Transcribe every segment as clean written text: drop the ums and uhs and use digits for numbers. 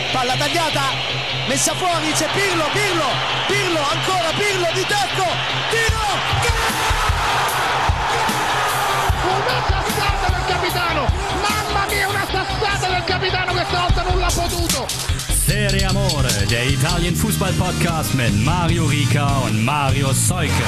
palla tagliata, messa fuori, c'è Pirlo, ancora Pirlo di tacco, tiro, una sassata del capitano, mamma mia, una sassata del capitano, questa volta non l'ha potuto. Serie Amore, der Italien-Fußball-Podcast mit Mario Rica und Mario Seuke.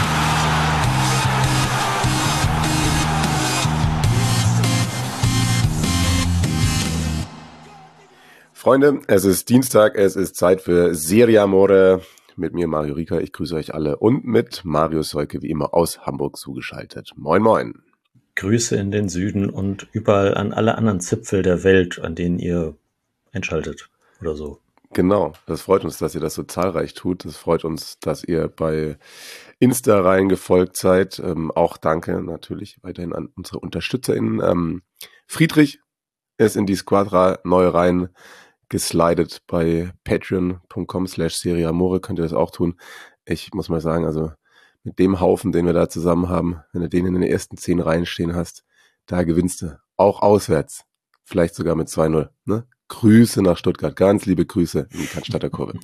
Freunde, es ist Dienstag, es ist Zeit für Serie Amore. Mit mir Mario Rica, ich grüße euch alle und mit Mario Seuke wie immer aus Hamburg zugeschaltet. Moin moin. Grüße in den Süden und überall an alle anderen Zipfel der Welt, an denen ihr einschaltet oder so. Genau, das freut uns, dass ihr das so zahlreich tut. Es freut uns, dass ihr bei Insta reingefolgt seid. Auch danke natürlich weiterhin an unsere UnterstützerInnen. Friedrich ist in die Squadra neu rein geslidet bei patreon.com/serieamore, könnt ihr das auch tun. Ich muss mal sagen, also mit dem Haufen, den wir da zusammen haben, wenn du den in den ersten 10 Reihen stehen hast, da gewinnst du. Auch auswärts. Vielleicht sogar mit 2-0. Ne? Grüße nach Stuttgart. Ganz liebe Grüße in die Cannstatter Kurve.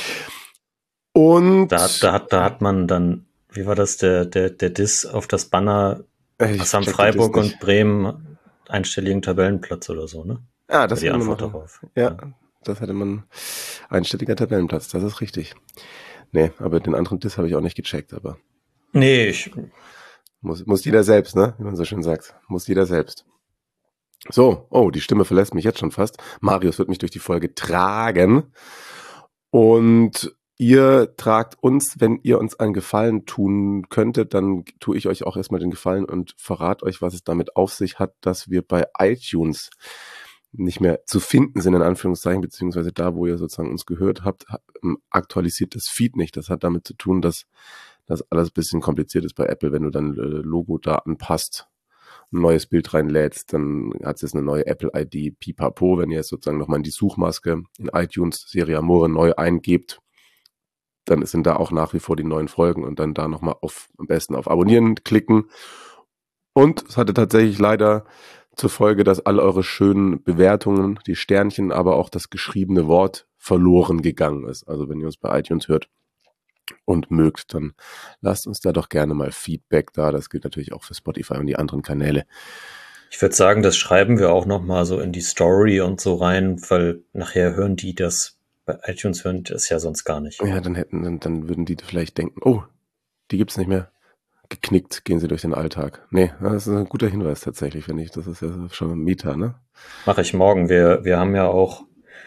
Und da hat man dann, wie war das, der Diss auf das Banner, was haben Freiburg und Bremen einstelligen Tabellenplatz oder so, ne? Ja, das die hatte man Antwort darauf. Ja, das hatte man einstelliger Tabellenplatz, das ist richtig. Nee, aber den anderen Diss habe ich auch nicht gecheckt, aber nee, muss jeder selbst, ne? Wie man so schön sagt. Muss jeder selbst. So, oh, die Stimme verlässt mich jetzt schon fast. Marius wird mich durch die Folge tragen. Und ihr tragt uns, wenn ihr uns einen Gefallen tun könntet, dann tue ich euch auch erstmal den Gefallen und verrate euch, was es damit auf sich hat, dass wir bei iTunes nicht mehr zu finden sind, in Anführungszeichen, beziehungsweise da, wo ihr sozusagen uns gehört habt, aktualisiert das Feed nicht. Das hat damit zu tun, dass das alles ein bisschen kompliziert ist bei Apple. Wenn du dann Logo da anpasst, ein neues Bild reinlädst, dann hat es jetzt eine neue Apple-ID, pipapo. Wenn ihr jetzt sozusagen nochmal in die Suchmaske in iTunes Serie Amore neu eingebt, dann sind da auch nach wie vor die neuen Folgen und dann da nochmal am besten auf Abonnieren klicken. Und es hatte tatsächlich leider zur Folge, dass all eure schönen Bewertungen, die Sternchen, aber auch das geschriebene Wort verloren gegangen ist. Also wenn ihr uns bei iTunes hört und mögt, dann lasst uns da doch gerne mal Feedback da. Das gilt natürlich auch für Spotify und die anderen Kanäle. Ich würde sagen, das schreiben wir auch nochmal so in die Story und so rein, weil nachher hören die das, bei iTunes hören die das ja sonst gar nicht. Ja, dann würden die vielleicht denken, oh, die gibt's nicht mehr. Geknickt gehen sie durch den Alltag. Nee, das ist ein guter Hinweis tatsächlich, finde ich. Das ist ja schon ein Meta, ne? Mache ich morgen. Wir haben ja auch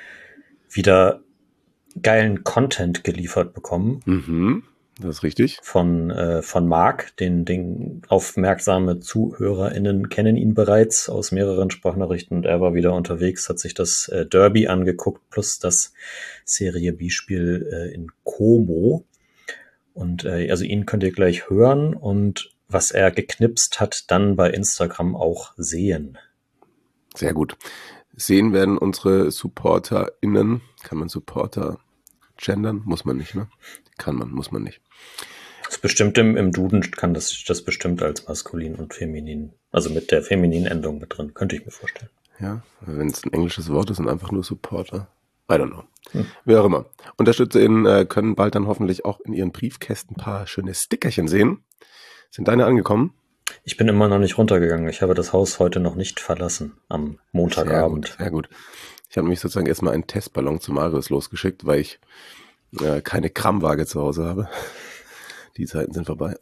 wieder geilen Content geliefert bekommen. Mhm, das ist richtig. Von Marc, den aufmerksame ZuhörerInnen kennen ihn bereits aus mehreren Sprachnachrichten und er war wieder unterwegs, hat sich das Derby angeguckt, plus das Serie B-Spiel in Como. Und also ihn könnt ihr gleich hören und was er geknipst hat, dann bei Instagram auch sehen. Sehr gut. Sehen werden unsere SupporterInnen. Kann man Supporter gendern? Muss man nicht, ne? Kann man, muss man nicht. Das ist bestimmt im Duden kann das bestimmt als maskulin und feminin, also mit der femininen Endung mit drin, könnte ich mir vorstellen. Ja, wenn es ein englisches Wort ist und einfach nur Supporter. I don't know. Wie auch immer. UnterstützerInnen können bald dann hoffentlich auch in ihren Briefkästen ein paar schöne Stickerchen sehen. Sind deine angekommen? Ich bin immer noch nicht runtergegangen. Ich habe das Haus heute noch nicht verlassen am Montagabend. Sehr gut. Ich habe nämlich sozusagen erstmal einen Testballon zu Marius losgeschickt, weil ich keine Grammwaage zu Hause habe. Die Zeiten sind vorbei.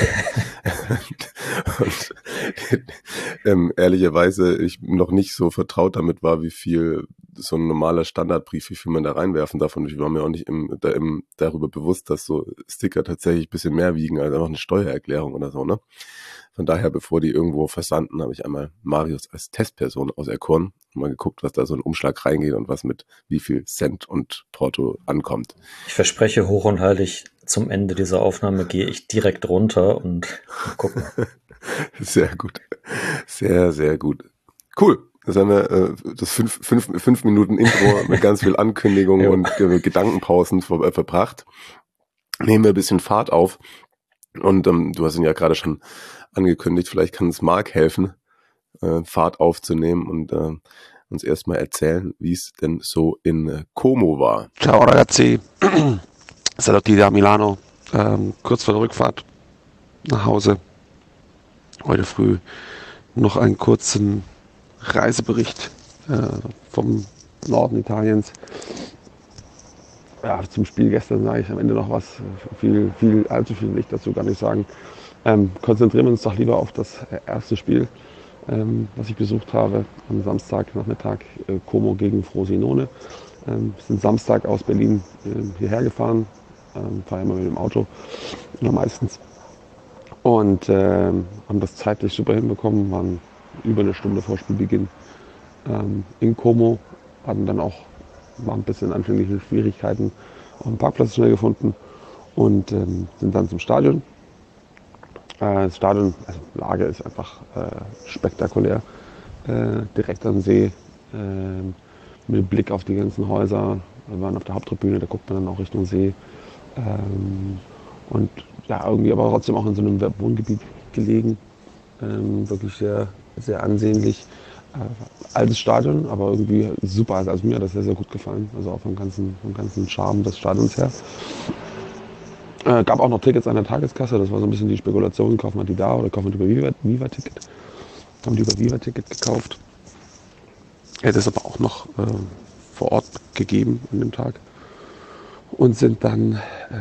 Und ehrlicherweise ich noch nicht so vertraut damit war, wie viel so ein normaler Standardbrief, wie viel man da reinwerfen darf. Und ich war mir auch nicht darüber bewusst, dass so Sticker tatsächlich ein bisschen mehr wiegen als einfach eine Steuererklärung oder so, ne? Von daher, bevor die irgendwo versanden, habe ich einmal Marius als Testperson auserkoren und mal geguckt, was da so ein Umschlag reingeht und was mit wie viel Cent und Porto ankommt. Ich verspreche hoch und heilig, zum Ende dieser Aufnahme gehe ich direkt runter und gucken. Sehr gut. Sehr, sehr gut. Cool. Das haben wir das 5 Minuten Intro mit ganz viel Ankündigung und Gedankenpausen verbracht. Nehmen wir ein bisschen Fahrt auf. Und du hast ihn ja gerade schon angekündigt, vielleicht kann es Marc helfen, Fahrt aufzunehmen. Und uns erstmal erzählen, wie es denn so in Como war. Ciao ragazzi, Salotti da Milano, kurz vor der Rückfahrt nach Hause. Heute früh noch einen kurzen Reisebericht vom Norden Italiens. Ja, zum Spiel gestern sage ich am Ende noch was. Allzu viel will ich dazu gar nicht sagen. Konzentrieren wir uns doch lieber auf das erste Spiel, was ich besucht habe am Samstagnachmittag, Como gegen Frosinone. Wir sind Samstag aus Berlin hierher gefahren, fahre immer mit dem Auto, oder meistens. Und haben das zeitlich super hinbekommen, waren über eine Stunde vor Spielbeginn in Como, hatten dann auch ein bisschen anfängliche Schwierigkeiten, auch einen Parkplatz schnell gefunden und sind dann zum Stadion. Das Stadion, also Lage ist einfach spektakulär, direkt am See, mit Blick auf die ganzen Häuser. Wir waren auf der Haupttribüne, da guckt man dann auch Richtung See. Und ja, irgendwie aber trotzdem auch in so einem Wohngebiet gelegen. Wirklich sehr, sehr ansehnlich. Altes Stadion, aber irgendwie super. Also mir hat das sehr, sehr gut gefallen. Also auch vom ganzen Charme des Stadions her. Gab auch noch Tickets an der Tageskasse. Das war so ein bisschen die Spekulation, kaufen wir die da oder kaufen wir die über Viva-Ticket. Haben die über Viva-Ticket gekauft. Hätte es aber auch noch vor Ort gegeben an dem Tag. Und sind dann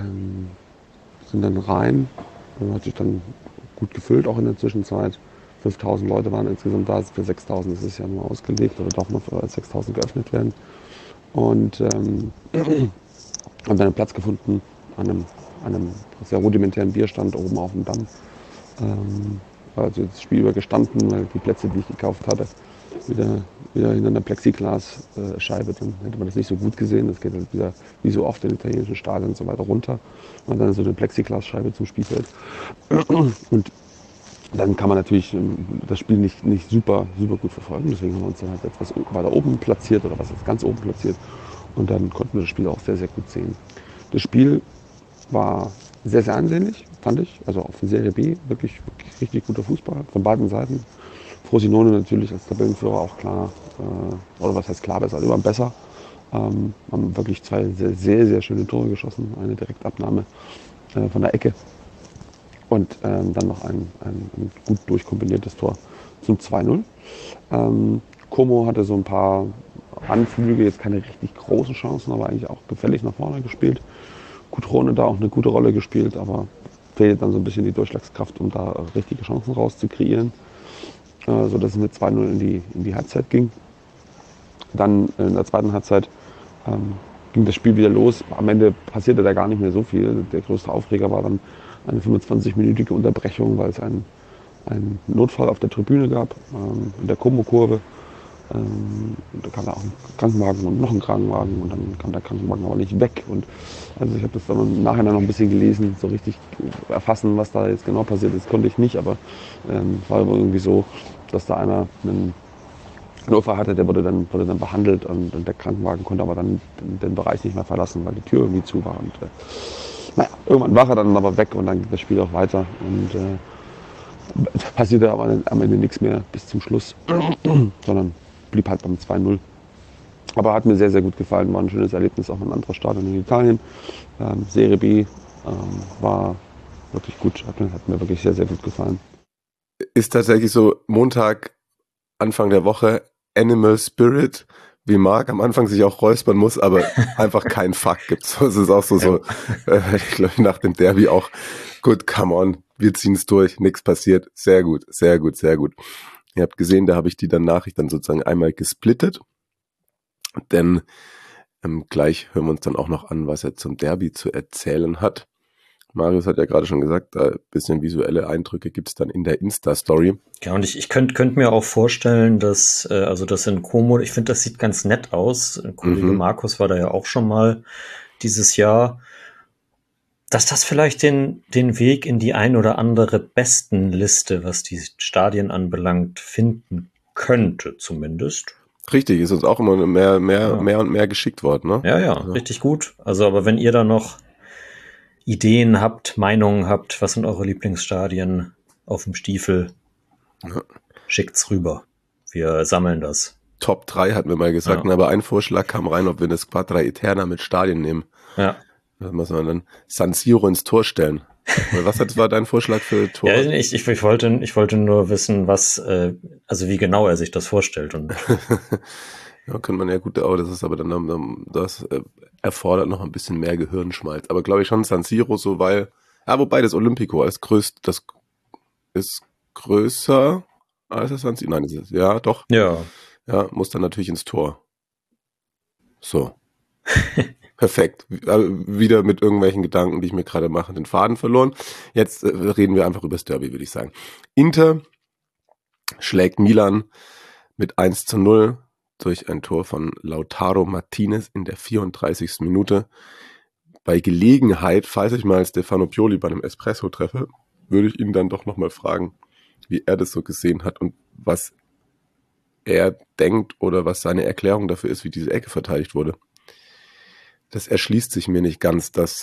rein. Und hat sich dann gut gefüllt, auch in der Zwischenzeit. 5.000 Leute waren insgesamt da. Für 6.000 ist es ja nur ausgelegt oder darf noch für 6.000 geöffnet werden. Und haben dann einen Platz gefunden an einem sehr rudimentären Bierstand oben auf dem Damm. Also das Spiel über gestanden, weil die Plätze, die ich gekauft hatte, wieder hinter einer Plexiglasscheibe, dann hätte man das nicht so gut gesehen. Das geht halt wieder, wie so oft in italienischen Stadien und so weiter, runter. Und dann so eine Plexiglasscheibe zum Spielfeld. Und dann kann man natürlich das Spiel nicht super gut verfolgen. Deswegen haben wir uns dann halt etwas weiter oben platziert oder was ist ganz oben platziert. Und dann konnten wir das Spiel auch sehr, sehr gut sehen. Das Spiel war sehr, sehr ansehnlich, fand ich. Also auf der Serie B wirklich richtig guter Fußball von beiden Seiten. Frosinone natürlich als Tabellenführer auch klar, oder was heißt klar, besser, immer besser. Haben wirklich zwei sehr, sehr, sehr schöne Tore geschossen. Eine Direktabnahme von der Ecke und dann noch ein gut durchkombiniertes Tor zum 2-0. Como hatte so ein paar Anflüge, jetzt keine richtig großen Chancen, aber eigentlich auch gefällig nach vorne gespielt. Cutrone da auch eine gute Rolle gespielt, aber fehlt dann so ein bisschen die Durchschlagskraft, um da richtige Chancen rauszukreieren, sodass es mit 2-0 in die Halbzeit ging. Dann in der zweiten Halbzeit ging das Spiel wieder los. Am Ende passierte da gar nicht mehr so viel. Der größte Aufreger war dann eine 25-minütige Unterbrechung, weil es einen Notfall auf der Tribüne gab, in der Como-Kurve. Da kam da auch ein Krankenwagen und noch ein Krankenwagen und dann kam der Krankenwagen aber nicht weg. Und also ich habe das dann im Nachhinein noch ein bisschen gelesen, so richtig erfassen, was da jetzt genau passiert ist, konnte ich nicht, aber war aber irgendwie so, dass da einer einen Notfall hatte, der wurde dann behandelt und der Krankenwagen konnte aber dann den Bereich nicht mehr verlassen, weil die Tür irgendwie zu war. Und irgendwann war er dann aber weg und dann ging das Spiel auch weiter und passierte aber am Ende nichts mehr bis zum Schluss, sondern blieb halt beim 2-0. Aber hat mir sehr, sehr gut gefallen, war ein schönes Erlebnis, auch ein anderes Stadion in Italien. Serie B war wirklich gut, hat mir wirklich sehr, sehr gut gefallen. Ist tatsächlich so Montag, Anfang der Woche, Animal Spirit, wie Marc am Anfang sich auch räuspern muss, aber einfach kein Fuck gibt's. Es ist auch so ich glaube nach dem Derby auch, gut, come on, wir ziehen's durch, nichts passiert, sehr gut, sehr gut, sehr gut. Ihr habt gesehen, da habe ich die Nachricht dann sozusagen einmal gesplittet, denn gleich hören wir uns dann auch noch an, was er zum Derby zu erzählen hat. Marius hat ja gerade schon gesagt, ein bisschen visuelle Eindrücke gibt's dann in der Insta-Story. Ja, und ich könnte mir auch vorstellen, dass das in Como, ich finde, das sieht ganz nett aus. Kollege Markus war da ja auch schon mal dieses Jahr, dass das vielleicht den Weg in die ein oder andere Bestenliste, was die Stadien anbelangt, finden könnte zumindest. Richtig, ist uns auch immer mehr und mehr geschickt worden, ne? Ja, richtig gut. Also, aber wenn ihr da noch Ideen habt, Meinungen habt, was sind eure Lieblingsstadien auf dem Stiefel, schickt's rüber. Wir sammeln das. Top 3 hatten wir mal gesagt, aber ein Vorschlag kam rein, ob wir eine Squadra Eterna mit Stadien nehmen. Ja. Da muss man dann San Siro ins Tor stellen. Was war dein Vorschlag für Tor? Ja, ich wollte nur wissen, also wie genau er sich das vorstellt. Und ja, könnte man ja gut, das ist aber dann, das erfordert noch ein bisschen mehr Gehirnschmalz. Aber glaube ich schon San Siro so, wobei das Olympico das ist größer als das San Siro. Nein, ja, doch. Ja. Ja, muss dann natürlich ins Tor. So. Perfekt. Wieder mit irgendwelchen Gedanken, die ich mir gerade mache, den Faden verloren. Jetzt reden wir einfach über das Derby, würde ich sagen. Inter schlägt Milan mit 1:0 durch ein Tor von Lautaro Martinez in der 34. Minute. Bei Gelegenheit, falls ich mal Stefano Pioli bei einem Espresso treffe, würde ich ihn dann doch nochmal fragen, wie er das so gesehen hat und was er denkt oder was seine Erklärung dafür ist, wie diese Ecke verteidigt wurde. Das erschließt sich mir nicht ganz, dass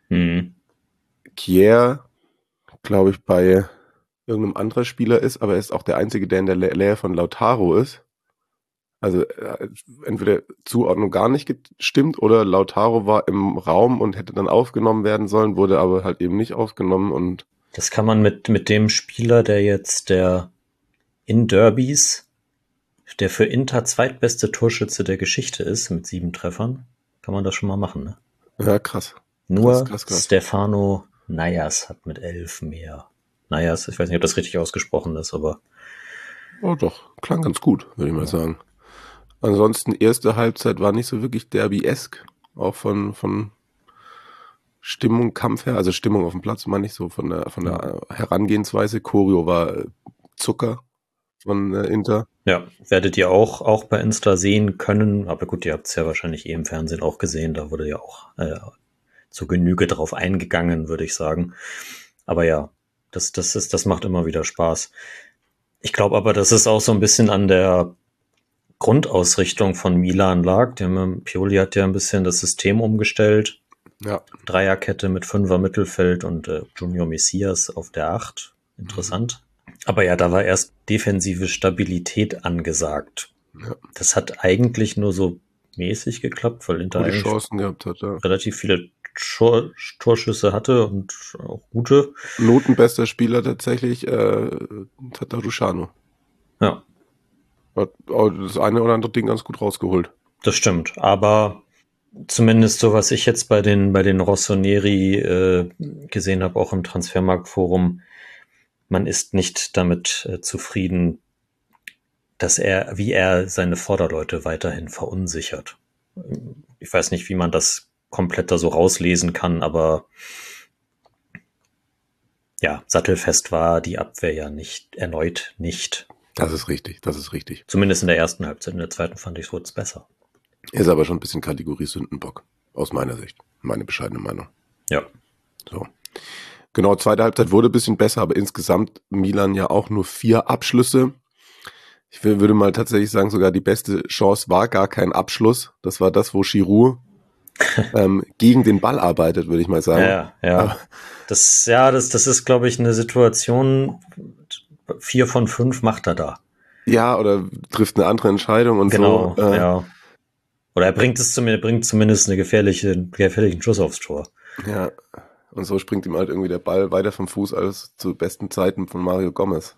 Kier, glaube ich, bei irgendeinem anderen Spieler ist, aber er ist auch der Einzige, der in der Nähe von Lautaro ist. Also entweder Zuordnung gar nicht gestimmt oder Lautaro war im Raum und hätte dann aufgenommen werden sollen, wurde aber halt eben nicht aufgenommen. Und das kann man mit dem Spieler, der in Derbys, der für Inter zweitbeste Torschütze der Geschichte ist, mit 7 Treffern, kann man das schon mal machen, ne? Ja, krass. Nur krass. Stefano Nayas hat mit 11 mehr. Nayas, ich weiß nicht, ob das richtig ausgesprochen ist, aber... Oh doch, klang ganz gut, würde ich mal sagen. Ansonsten, erste Halbzeit war nicht so wirklich Derby-esk, auch von Stimmung, Kampf her, also Stimmung auf dem Platz, meine ich so, von der Herangehensweise. Choreo war Zucker von Inter. Ja, werdet ihr auch bei Insta sehen können, aber gut, ihr habt es ja wahrscheinlich im Fernsehen auch gesehen, da wurde ja auch zur Genüge drauf eingegangen, würde ich sagen. Aber ja, das macht immer wieder Spaß. Ich glaube aber, dass es auch so ein bisschen an der Grundausrichtung von Milan lag. Pioli hat ja ein bisschen das System umgestellt. Ja. Dreierkette mit 5er Mittelfeld und Junior Messias auf der 8. Interessant. Aber ja, da war erst defensive Stabilität angesagt. Ja. Das hat eigentlich nur so mäßig geklappt, weil Inter eigentlich Chancen gehabt hat, ja. Relativ viele Torschüsse hatte und auch gute. Notenbester Spieler tatsächlich Tatarusanu. Ja. Hat auch das eine oder andere Ding ganz gut rausgeholt. Das stimmt, aber zumindest so, was ich jetzt bei den Rossoneri gesehen habe, auch im Transfermarktforum, man ist nicht damit zufrieden, dass wie er seine Vorderleute weiterhin verunsichert. Ich weiß nicht, wie man das komplett da so rauslesen kann, aber ja, sattelfest war die Abwehr ja erneut nicht. Das ist richtig. Zumindest in der ersten Halbzeit. In der zweiten fand ich, wurde es besser. Ist aber schon ein bisschen Kategorie Sündenbock. Aus meiner Sicht. Meine bescheidene Meinung. Ja. So. Genau, zweite Halbzeit wurde ein bisschen besser, aber insgesamt Milan ja auch nur 4 Abschlüsse. Ich würde mal tatsächlich sagen, sogar die beste Chance war gar kein Abschluss. Das war das, wo Giroud gegen den Ball arbeitet, würde ich mal sagen. Ja. Das ist, glaube ich, eine Situation, 4 von 5 macht er da. Ja, oder trifft eine andere Entscheidung und genau, so. Ja. Oder er bringt zumindest einen gefährlichen Schuss aufs Tor. Ja, und so springt ihm halt irgendwie der Ball weiter vom Fuß als zu besten Zeiten von Mario Gomez.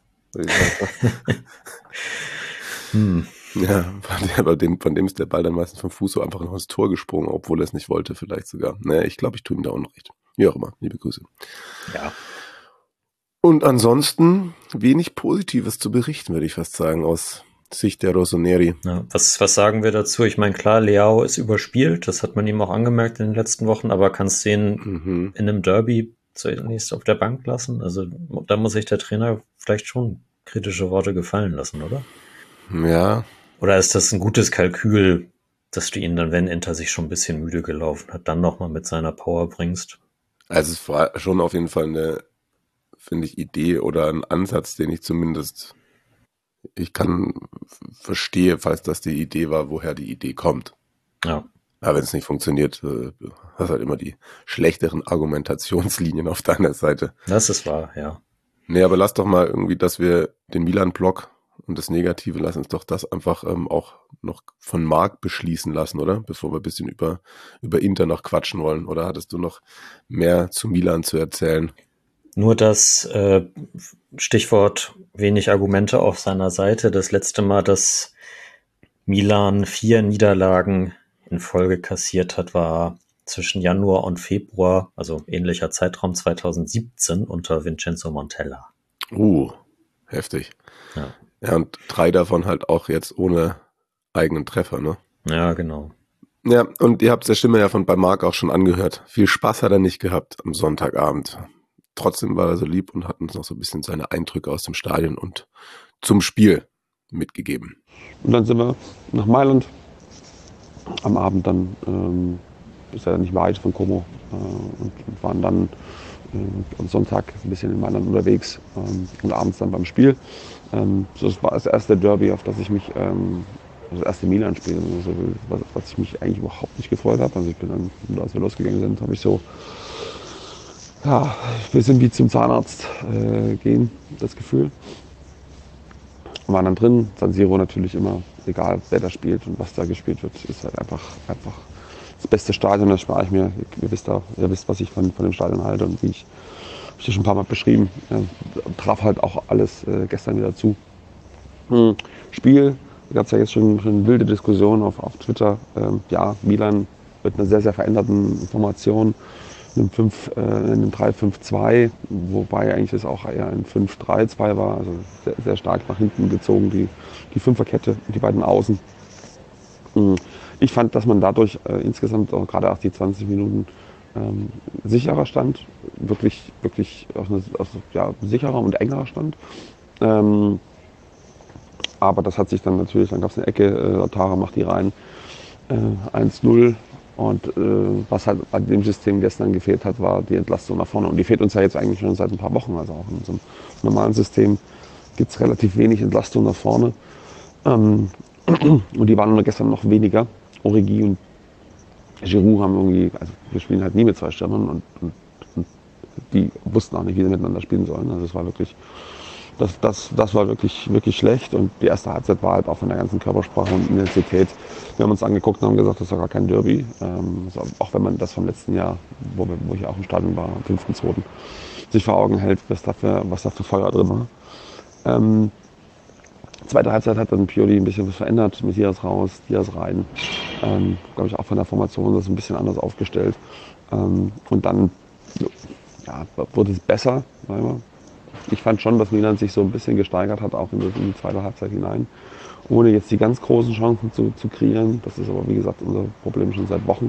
Ja, von dem ist der Ball dann meistens vom Fuß so einfach noch ins Tor gesprungen, obwohl er es nicht wollte, vielleicht sogar. Naja, ich glaube, ich tue ihm da Unrecht. Wie auch immer, liebe Grüße. Ja. Und ansonsten wenig Positives zu berichten, würde ich fast sagen, aus Sicht der Rossoneri. Ja, was sagen wir dazu? Ich meine, klar, Leao ist überspielt, das hat man ihm auch angemerkt in den letzten Wochen, aber kannst du ihn in einem Derby zunächst auf der Bank lassen? Also da muss sich der Trainer vielleicht schon kritische Worte gefallen lassen, oder? Ja. Oder ist das ein gutes Kalkül, dass du ihn dann, wenn Inter sich schon ein bisschen müde gelaufen hat, dann nochmal mit seiner Power bringst? Also es war schon auf jeden Fall eine, finde ich, Idee oder ein Ansatz, den ich verstehe, falls das die Idee war, woher die Idee kommt. Ja. Aber wenn es nicht funktioniert, hast halt immer die schlechteren Argumentationslinien auf deiner Seite. Das ist wahr, ja. Nee, aber lass doch mal irgendwie, dass wir den Milan-Block und das Negative, lass uns doch das einfach auch noch von Marc beschließen lassen, oder? Bevor wir ein bisschen über Inter noch quatschen wollen. Oder hattest du noch mehr zu Milan zu erzählen? Nur das Stichwort wenig Argumente auf seiner Seite. Das letzte Mal, dass Milan 4 Niederlagen in Folge kassiert hat, war zwischen Januar und Februar, also ähnlicher Zeitraum 2017 unter Vincenzo Montella. Heftig. Ja. Ja, und 3 davon halt auch jetzt ohne eigenen Treffer, ne? Ja, genau. Ja, und ihr habt der Stimme ja bei Marc auch schon angehört. Viel Spaß hat er nicht gehabt am Sonntagabend. Trotzdem war er so lieb und hat uns noch so ein bisschen seine Eindrücke aus dem Stadion und zum Spiel mitgegeben. Und dann sind wir nach Mailand. Am Abend dann, ist er nicht weit von Como, und waren dann am Sonntag ein bisschen in Mailand unterwegs und abends dann beim Spiel. Das war das erste Derby, auf das ich mich, das erste Milan-Spiel, was ich mich eigentlich überhaupt nicht gefreut habe. Also ich bin dann, als wir losgegangen sind, habe ich so, ja, wir sind wie zum Zahnarzt gehen, das Gefühl. Waren dann drin, San Siro natürlich immer, egal wer da spielt und was da gespielt wird, ist halt einfach das beste Stadion, das spare ich mir. Ihr wisst, was ich von dem Stadion halte und wie ich das schon ein paar Mal beschrieben. Traf halt auch alles gestern wieder zu. Spiel, da gab es ja jetzt schon wilde Diskussionen auf Twitter. Ja, Milan mit einer sehr, sehr veränderten Formation, in einem 3-5-2, wobei eigentlich das auch eher ein 5-3-2 war, also sehr, sehr stark nach hinten gezogen, die Fünferkette, die beiden Außen. Ich fand, dass man dadurch insgesamt auch gerade auch die 20 Minuten sicherer stand, wirklich sicherer und engerer stand. Aber das hat sich dann natürlich, dann gab es eine Ecke, Tara macht die rein, 1-0. Und was halt bei dem System gestern gefehlt hat, war die Entlastung nach vorne. Und die fehlt uns ja jetzt eigentlich schon seit ein paar Wochen. Also auch in unserem normalen System gibt es relativ wenig Entlastung nach vorne. Und die waren gestern noch weniger. Origi und Giroud haben irgendwie, also wir spielen halt nie mit 2 Stürmern und die wussten auch nicht, wie sie miteinander spielen sollen. Also es war wirklich, das war wirklich schlecht. Und die erste Halbzeit war halt auch von der ganzen Körpersprache und Intensität. Wir haben uns angeguckt und haben gesagt, das ist ja gar kein Derby. Also auch wenn man das vom letzten Jahr, wo ich auch im Stadion war, am 5.2. sich vor Augen hält, was da für Feuer drin war. Zweite Halbzeit hat dann Pioli ein bisschen was verändert. Messias raus, Diaz rein. Glaube ich auch von der Formation das ein bisschen anders aufgestellt. Und dann wurde es besser. Ich fand schon, dass Milan sich so ein bisschen gesteigert hat, auch in die zweite Halbzeit hinein. Ohne jetzt die ganz großen Chancen zu kreieren. Das ist aber, wie gesagt, unser Problem schon seit Wochen.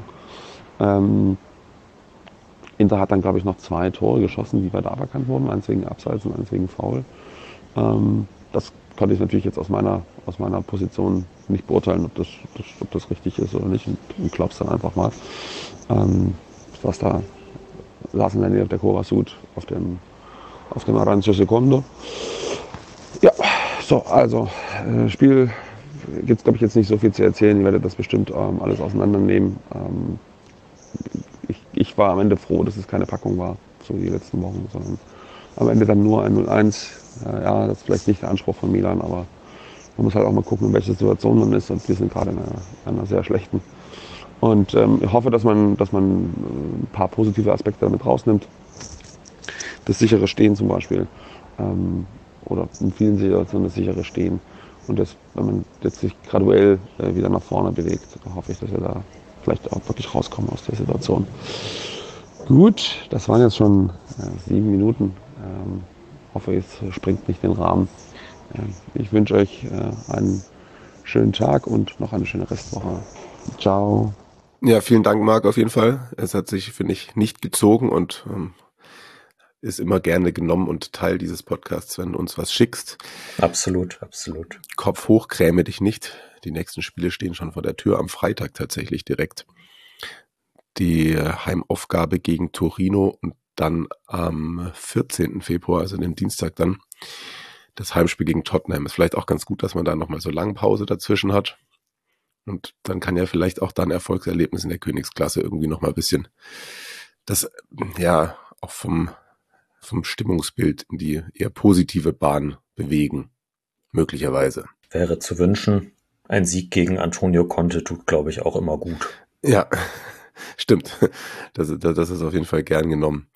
Inter hat dann, glaube ich, noch 2 Tore geschossen, die weiter aberkannt wurden. Eins wegen Abseits und eins wegen Foul. Das konnte ich natürlich jetzt aus meiner Position nicht beurteilen, ob das richtig ist oder nicht. Und glaub's dann einfach mal. Was da saßen dann auf der Kovacic auf dem Arancio Secondo. Ja, so, also Spiel gibt es, glaube ich, jetzt nicht so viel zu erzählen. Ihr werdet das bestimmt alles auseinandernehmen. Ich war am Ende froh, dass es keine Packung war, so wie die letzten Wochen, sondern am Ende dann nur ein 0-1. Ja, das ist vielleicht nicht der Anspruch von Milan, aber man muss halt auch mal gucken, in welcher Situation man ist. Und wir sind gerade in einer sehr schlechten. Und ich hoffe, dass man ein paar positive Aspekte damit rausnimmt. Das sichere Stehen zum Beispiel. Oder in vielen Situationen das sichere Stehen. Und das, wenn man jetzt sich graduell wieder nach vorne bewegt, hoffe ich, dass wir da vielleicht auch wirklich rauskommen aus der Situation. Gut, das waren jetzt schon 7 Minuten. Hoffe, es sprengt nicht den Rahmen. Ich wünsche euch einen schönen Tag und noch eine schöne Restwoche. Ciao. Ja, vielen Dank, Marc, auf jeden Fall. Es hat sich, finde ich, nicht gezogen und ist immer gerne genommen und Teil dieses Podcasts, wenn du uns was schickst. Absolut, absolut. Kopf hoch, gräme dich nicht. Die nächsten Spiele stehen schon vor der Tür, am Freitag tatsächlich direkt. Die Heimaufgabe gegen Torino und dann am 14. Februar, also dem Dienstag dann, das Heimspiel gegen Tottenham. Ist vielleicht auch ganz gut, dass man da nochmal so lange Pause dazwischen hat. Und dann kann ja vielleicht auch dann Erfolgserlebnis in der Königsklasse irgendwie nochmal ein bisschen das, ja, auch vom Stimmungsbild in die eher positive Bahn bewegen. Möglicherweise. Wäre zu wünschen. Ein Sieg gegen Antonio Conte tut, glaube ich, auch immer gut. Ja, stimmt. Das ist auf jeden Fall gern genommen.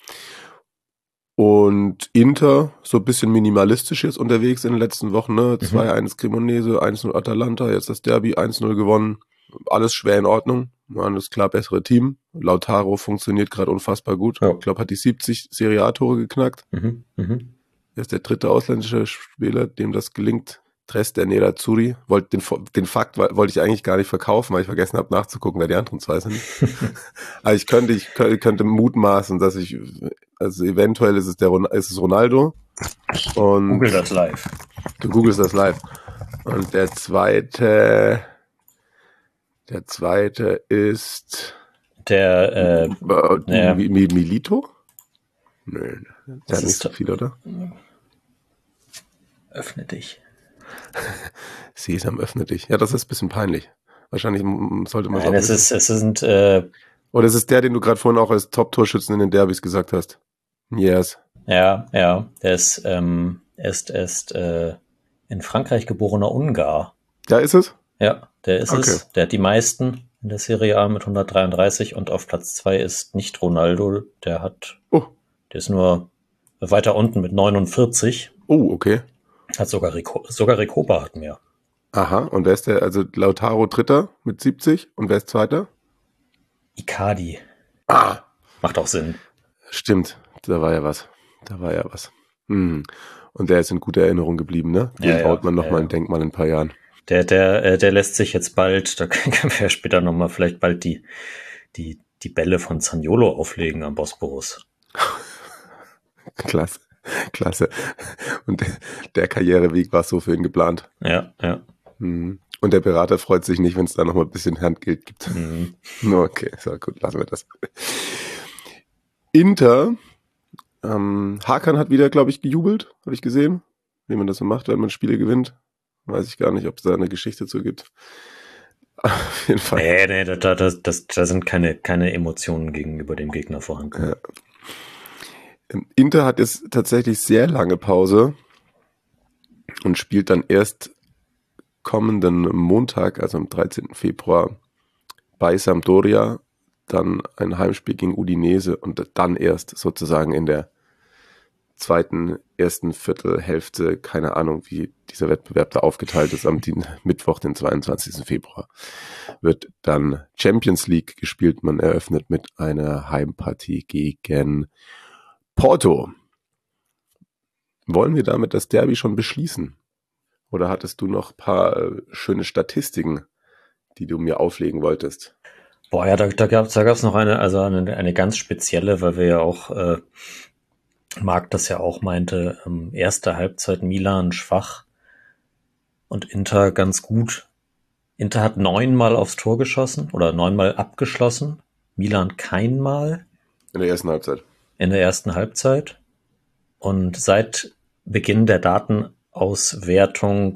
Und Inter, so ein bisschen minimalistisch jetzt unterwegs in den letzten Wochen, ne? 2-1 Cremonese, 1-0 Atalanta, jetzt das Derby, 1-0 gewonnen. Alles schwer in Ordnung. Man ist klar bessere Team. Lautaro funktioniert gerade unfassbar gut. Ja. Ich glaube, hat die 70 Serie A-Tore geknackt. Er ist der dritte ausländische Spieler, dem das gelingt. Trester Nerazzurri. Den Fakt wollte ich eigentlich gar nicht verkaufen, weil ich vergessen habe nachzugucken, wer die anderen zwei sind. Aber ich könnte mutmaßen, dass also eventuell ist es Ronaldo. Und Google das live. Du googelst das live. Und der zweite ist Milito? Nö, der hat nicht so viel, oder? Öffne dich. Sesam, öffne dich. Ja, das ist ein bisschen peinlich. Wahrscheinlich sollte man Nein, es sind oder es ist der, den du gerade vorhin auch als Top-Torschützen in den Derbys gesagt hast. Yes. Ja, der ist erst in Frankreich geborener Ungar. Da ist es? Ja, der ist Okay. es. Der hat die meisten in der Serie A mit 133 und auf Platz 2 ist nicht Ronaldo. Der ist nur weiter unten mit 49. Oh, okay. Hat sogar Recoba hat mehr. Aha, und wer ist der? Also Lautaro Dritter mit 70 und wer ist Zweiter? Icardi. Macht auch Sinn. Stimmt, da war ja was. Und der ist in guter Erinnerung geblieben, ne? Den baut man nochmal ein Denkmal in ein paar Jahren. Der lässt sich jetzt bald, da können wir ja später nochmal vielleicht bald die Bälle von Zaniolo auflegen am Bosporus. Klasse. Und der Karriereweg war so für ihn geplant. Ja. Und der Berater freut sich nicht, wenn es da nochmal ein bisschen Handgeld gibt. Okay, so gut, lassen wir das. Inter, Hakan hat wieder, glaube ich, gejubelt, habe ich gesehen. Wie man das so macht, wenn man Spiele gewinnt. Weiß ich gar nicht, ob es da eine Geschichte zu gibt. Auf jeden Fall. Nee, da sind keine Emotionen gegenüber dem Gegner vorhanden. Ja. Inter hat jetzt tatsächlich sehr lange Pause und spielt dann erst kommenden Montag, also am 13. Februar, bei Sampdoria, dann ein Heimspiel gegen Udinese und dann erst sozusagen in der ersten Viertelhälfte, keine Ahnung, wie dieser Wettbewerb da aufgeteilt ist, am Mittwoch, den 22. Februar, wird dann Champions League gespielt. Man eröffnet mit einer Heimpartie gegen Porto. Wollen wir damit das Derby schon beschließen? Oder hattest du noch ein paar schöne Statistiken, die du mir auflegen wolltest? Boah, ja, da gab's noch eine ganz spezielle, weil wir ja auch, Marc das ja auch meinte, erste Halbzeit Milan schwach und Inter ganz gut. Inter hat 9-mal aufs Tor geschossen oder 9-mal abgeschlossen. Milan keinmal. In der ersten Halbzeit. Und seit Beginn der Datenauswertung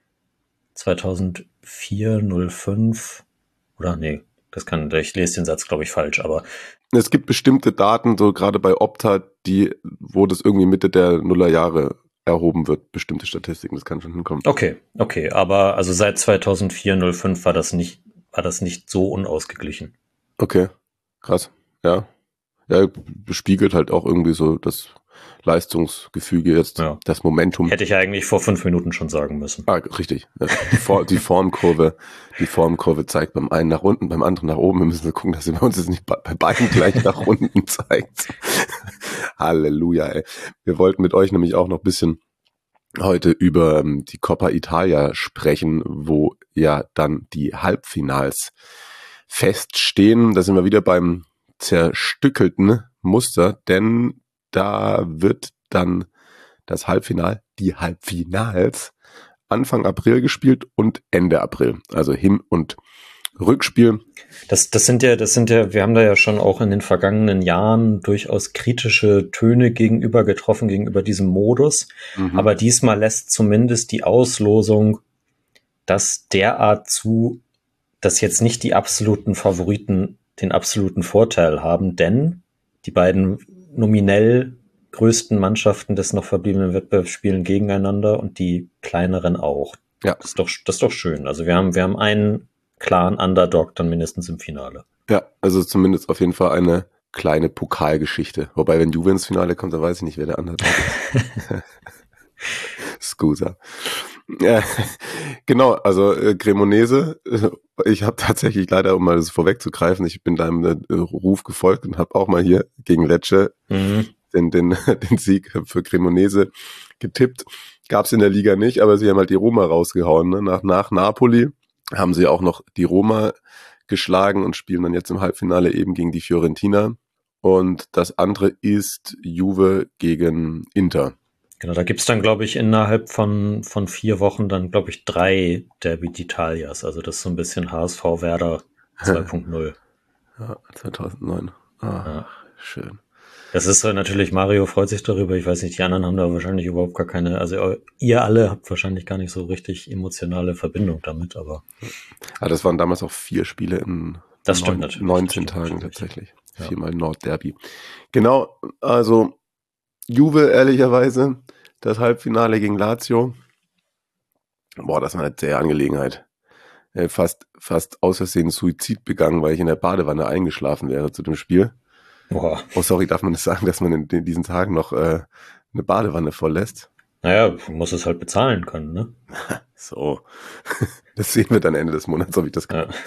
2004/05 oder nee, ich lese den Satz, glaube ich, falsch, aber es gibt bestimmte Daten, so gerade bei Opta, wo das irgendwie Mitte der Nullerjahre erhoben wird, bestimmte Statistiken, das kann schon hinkommen. Okay, aber also seit 2004/05 war das nicht so unausgeglichen. Okay, krass, ja. Ja, bespiegelt halt auch irgendwie so das Leistungsgefüge jetzt, das Momentum. Hätte ich eigentlich vor 5 Minuten schon sagen müssen. Richtig. Die Formkurve zeigt beim einen nach unten, beim anderen nach oben. Wir müssen gucken, dass sie bei uns jetzt nicht bei beiden gleich nach unten zeigt. Halleluja, ey. Wir wollten mit euch nämlich auch noch ein bisschen heute über die Coppa Italia sprechen, wo ja dann die Halbfinals feststehen. Da sind wir wieder beim zerstückelten Muster, denn da wird dann die Halbfinals Anfang April gespielt und Ende April, also Hin- und Rückspiel. Das sind ja, wir haben da ja schon auch in den vergangenen Jahren durchaus kritische Töne gegenüber diesem Modus, aber diesmal lässt zumindest die Auslosung das derart zu, dass jetzt nicht die absoluten Favoriten den absoluten Vorteil haben, denn die beiden nominell größten Mannschaften des noch verbliebenen Wettbewerbs spielen gegeneinander und die kleineren auch. Ja. Das ist doch schön. Also wir haben einen klaren Underdog dann mindestens im Finale. Ja, also zumindest auf jeden Fall eine kleine Pokalgeschichte. Wobei, wenn Juve ins Finale kommt, dann weiß ich nicht, wer der Underdog ist. Scusa. Ja, genau, also Cremonese, ich habe tatsächlich leider, um mal das vorwegzugreifen, ich bin deinem Ruf gefolgt und habe auch mal hier gegen Lecce den Sieg für Cremonese getippt. Gab's in der Liga nicht, aber sie haben halt die Roma rausgehauen. Ne? Nach Napoli haben sie auch noch die Roma geschlagen und spielen dann jetzt im Halbfinale eben gegen die Fiorentina. Und das andere ist Juve gegen Inter. Genau, da gibt's dann, glaube ich, innerhalb von 4 Wochen dann, glaube ich, 3 Derby d'Italias. Also das ist so ein bisschen HSV Werder 2.0. Ja, 2009. Ja. Schön. Das ist natürlich, Mario freut sich darüber. Ich weiß nicht, die anderen haben da wahrscheinlich überhaupt gar keine, also ihr alle habt wahrscheinlich gar nicht so richtig emotionale Verbindung damit, aber. Ah, das waren damals auch 4 Spiele in das stimmt natürlich. 19 Tagen tatsächlich. Ja. 4-mal Nordderby. Genau, also Juve ehrlicherweise, das Halbfinale gegen Lazio. Boah, das war eine zähe Angelegenheit. Fast aus Versehen Suizid begangen, weil ich in der Badewanne eingeschlafen wäre zu dem Spiel. Boah. Oh, sorry, darf man das sagen, dass man in diesen Tagen noch eine Badewanne volllässt? Naja, man muss es halt bezahlen können, ne? So. Das sehen wir dann Ende des Monats, ob ich das kann.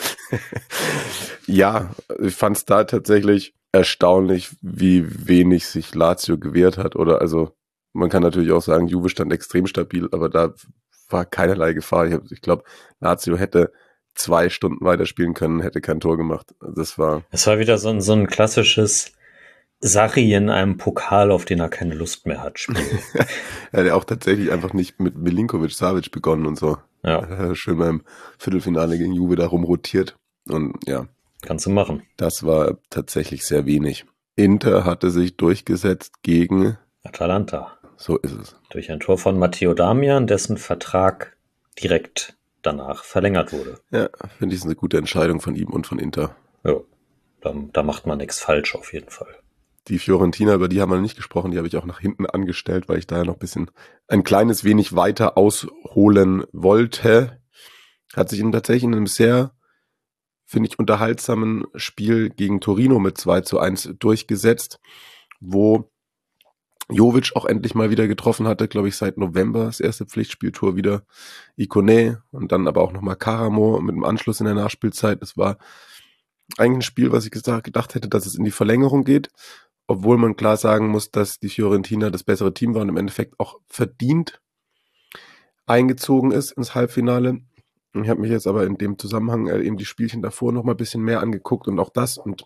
Ja, ich fand es da tatsächlich erstaunlich, wie wenig sich Lazio gewehrt hat. Oder also, man kann natürlich auch sagen, Juve stand extrem stabil, aber da war keinerlei Gefahr. Ich glaube, Lazio hätte 2 Stunden weiterspielen können, hätte kein Tor gemacht. Es war wieder so ein klassisches Sarri in einem Pokal, auf den er keine Lust mehr hat, Spiel. Er hat ja auch tatsächlich einfach nicht mit Milinkovic-Savic begonnen und so. Ja. Schön beim Viertelfinale gegen Juve da rumrotiert. Und ja. Kannst du machen. Das war tatsächlich sehr wenig. Inter hatte sich durchgesetzt gegen Atalanta. So ist es. Durch ein Tor von Matteo Damian, dessen Vertrag direkt danach verlängert wurde. Ja, finde ich, ist eine gute Entscheidung von ihm und von Inter. Ja, da macht man nichts falsch auf jeden Fall. Die Fiorentina, über die haben wir nicht gesprochen, die habe ich auch nach hinten angestellt, weil ich da ja noch ein kleines wenig weiter ausholen wollte. Hat sich tatsächlich in einem sehr, finde ich, unterhaltsamen Spiel gegen Torino mit 2:1 durchgesetzt, wo Jovic auch endlich mal wieder getroffen hatte, glaube ich, seit November, das erste Pflichtspieltor wieder Ikoné und dann aber auch nochmal Karamo mit dem Anschluss in der Nachspielzeit. Das war eigentlich ein Spiel, was ich gedacht hätte, dass es in die Verlängerung geht, obwohl man klar sagen muss, dass die Fiorentina das bessere Team war und im Endeffekt auch verdient eingezogen ist ins Halbfinale. Ich habe mich jetzt aber in dem Zusammenhang eben die Spielchen davor noch mal ein bisschen mehr angeguckt und auch das und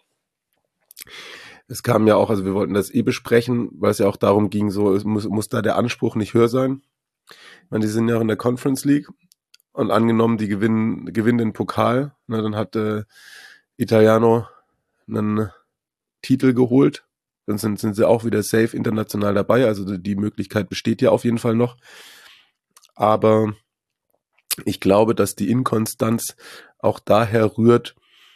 es kam ja auch, also wir wollten das besprechen, weil es ja auch darum ging, so es muss da der Anspruch nicht höher sein. Ich meine, die sind ja auch in der Conference League und angenommen, die gewinnen den Pokal, dann hat Italiano einen Titel geholt, dann sind sie auch wieder safe international dabei, also die Möglichkeit besteht ja auf jeden Fall noch. Aber ich glaube, dass die Inkonstanz auch daher rührt,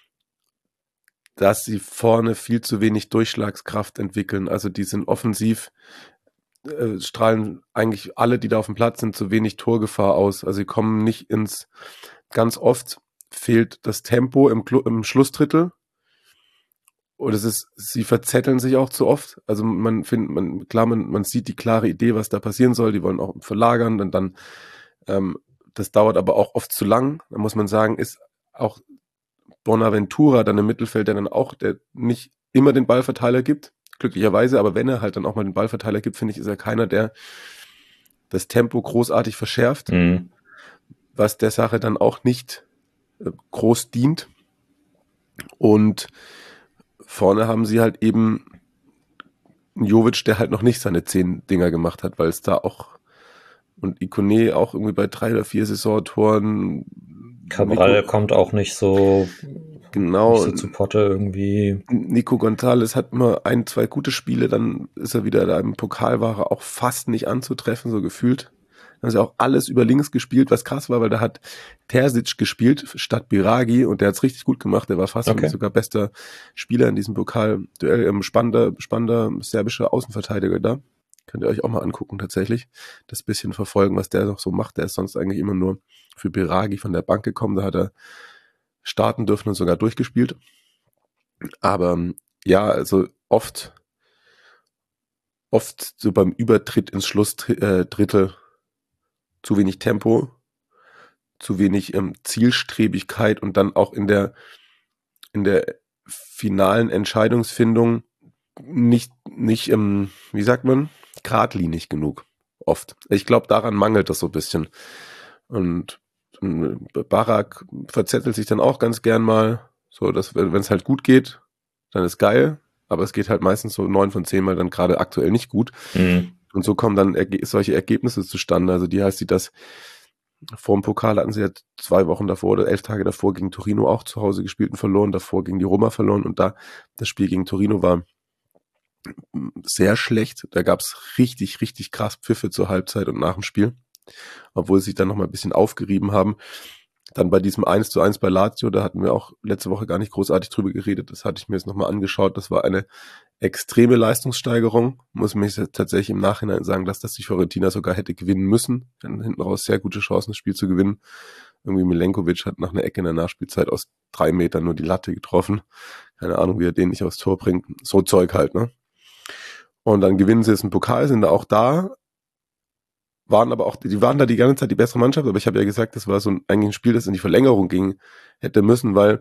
dass sie vorne viel zu wenig Durchschlagskraft entwickeln. Also die sind offensiv, strahlen eigentlich alle, die da auf dem Platz sind, zu wenig Torgefahr aus. Also sie kommen nicht ganz oft fehlt das Tempo im Schlussdrittel. Oder sie verzetteln sich auch zu oft. Also man sieht die klare Idee, was da passieren soll. Die wollen auch verlagern und dann, das dauert aber auch oft zu lang. Da muss man sagen, ist auch Bonaventura dann im Mittelfeld, der nicht immer den Ballverteiler gibt, glücklicherweise, aber wenn er halt dann auch mal den Ballverteiler gibt, finde ich, ist er keiner, der das Tempo großartig verschärft, was der Sache dann auch nicht groß dient. Und vorne haben sie halt eben einen Jovic, der halt noch nicht seine 10 Dinger gemacht hat, weil es da auch und Ikoné auch irgendwie bei 3 oder 4 Saisontoren. Cabral kommt auch nicht so zu Potte irgendwie. Nico González hat immer 1, 2 gute Spiele, dann ist er wieder da im Pokal, war er auch fast nicht anzutreffen, so gefühlt. Dann haben sie auch alles über links gespielt, was krass war, weil da hat Terzic gespielt statt Biragi und der hat's richtig gut gemacht. Der war fast sogar bester Spieler in diesem Pokalduell, spannender serbischer Außenverteidiger da. Könnt ihr euch auch mal angucken tatsächlich. Das bisschen verfolgen, was der noch so macht. Der ist sonst eigentlich immer nur für Biragi von der Bank gekommen. Da hat er starten dürfen und sogar durchgespielt. Aber ja, also oft so beim Übertritt ins Schlussdrittel zu wenig Tempo, zu wenig Zielstrebigkeit und dann auch in der finalen Entscheidungsfindung nicht wie sagt man, geradlinig genug oft. Ich glaube, daran mangelt das so ein bisschen. Und Barak verzettelt sich dann auch ganz gern mal, so dass, wenn es halt gut geht, dann ist geil, aber es geht halt meistens so 9 von 10 Mal dann gerade aktuell nicht gut. Und so kommen dann solche Ergebnisse zustande. Also die heißt, das vor dem Pokal hatten sie ja 2 Wochen davor oder 11 Tage davor gegen Torino auch zu Hause gespielt und verloren, davor gegen die Roma verloren und da das Spiel gegen Torino war sehr schlecht. Da gab es richtig, richtig krass Pfiffe zur Halbzeit und nach dem Spiel, obwohl sie sich dann nochmal ein bisschen aufgerieben haben. Dann bei diesem 1:1 bei Lazio, da hatten wir auch letzte Woche gar nicht großartig drüber geredet, das hatte ich mir jetzt nochmal angeschaut, das war eine extreme Leistungssteigerung, muss mich tatsächlich im Nachhinein sagen, dass das die Fiorentina sogar hätte gewinnen müssen, dann hinten raus sehr gute Chancen, das Spiel zu gewinnen. Irgendwie Milenkovic hat nach einer Ecke in der Nachspielzeit aus 3 Metern nur die Latte getroffen, keine Ahnung, wie er den nicht aufs Tor bringt, so Zeug halt, ne? Und dann gewinnen sie jetzt einen Pokal, sind da auch da, die waren da die ganze Zeit die bessere Mannschaft, aber ich habe ja gesagt, das war so eigentlich ein Spiel, das in die Verlängerung ging, hätte müssen, weil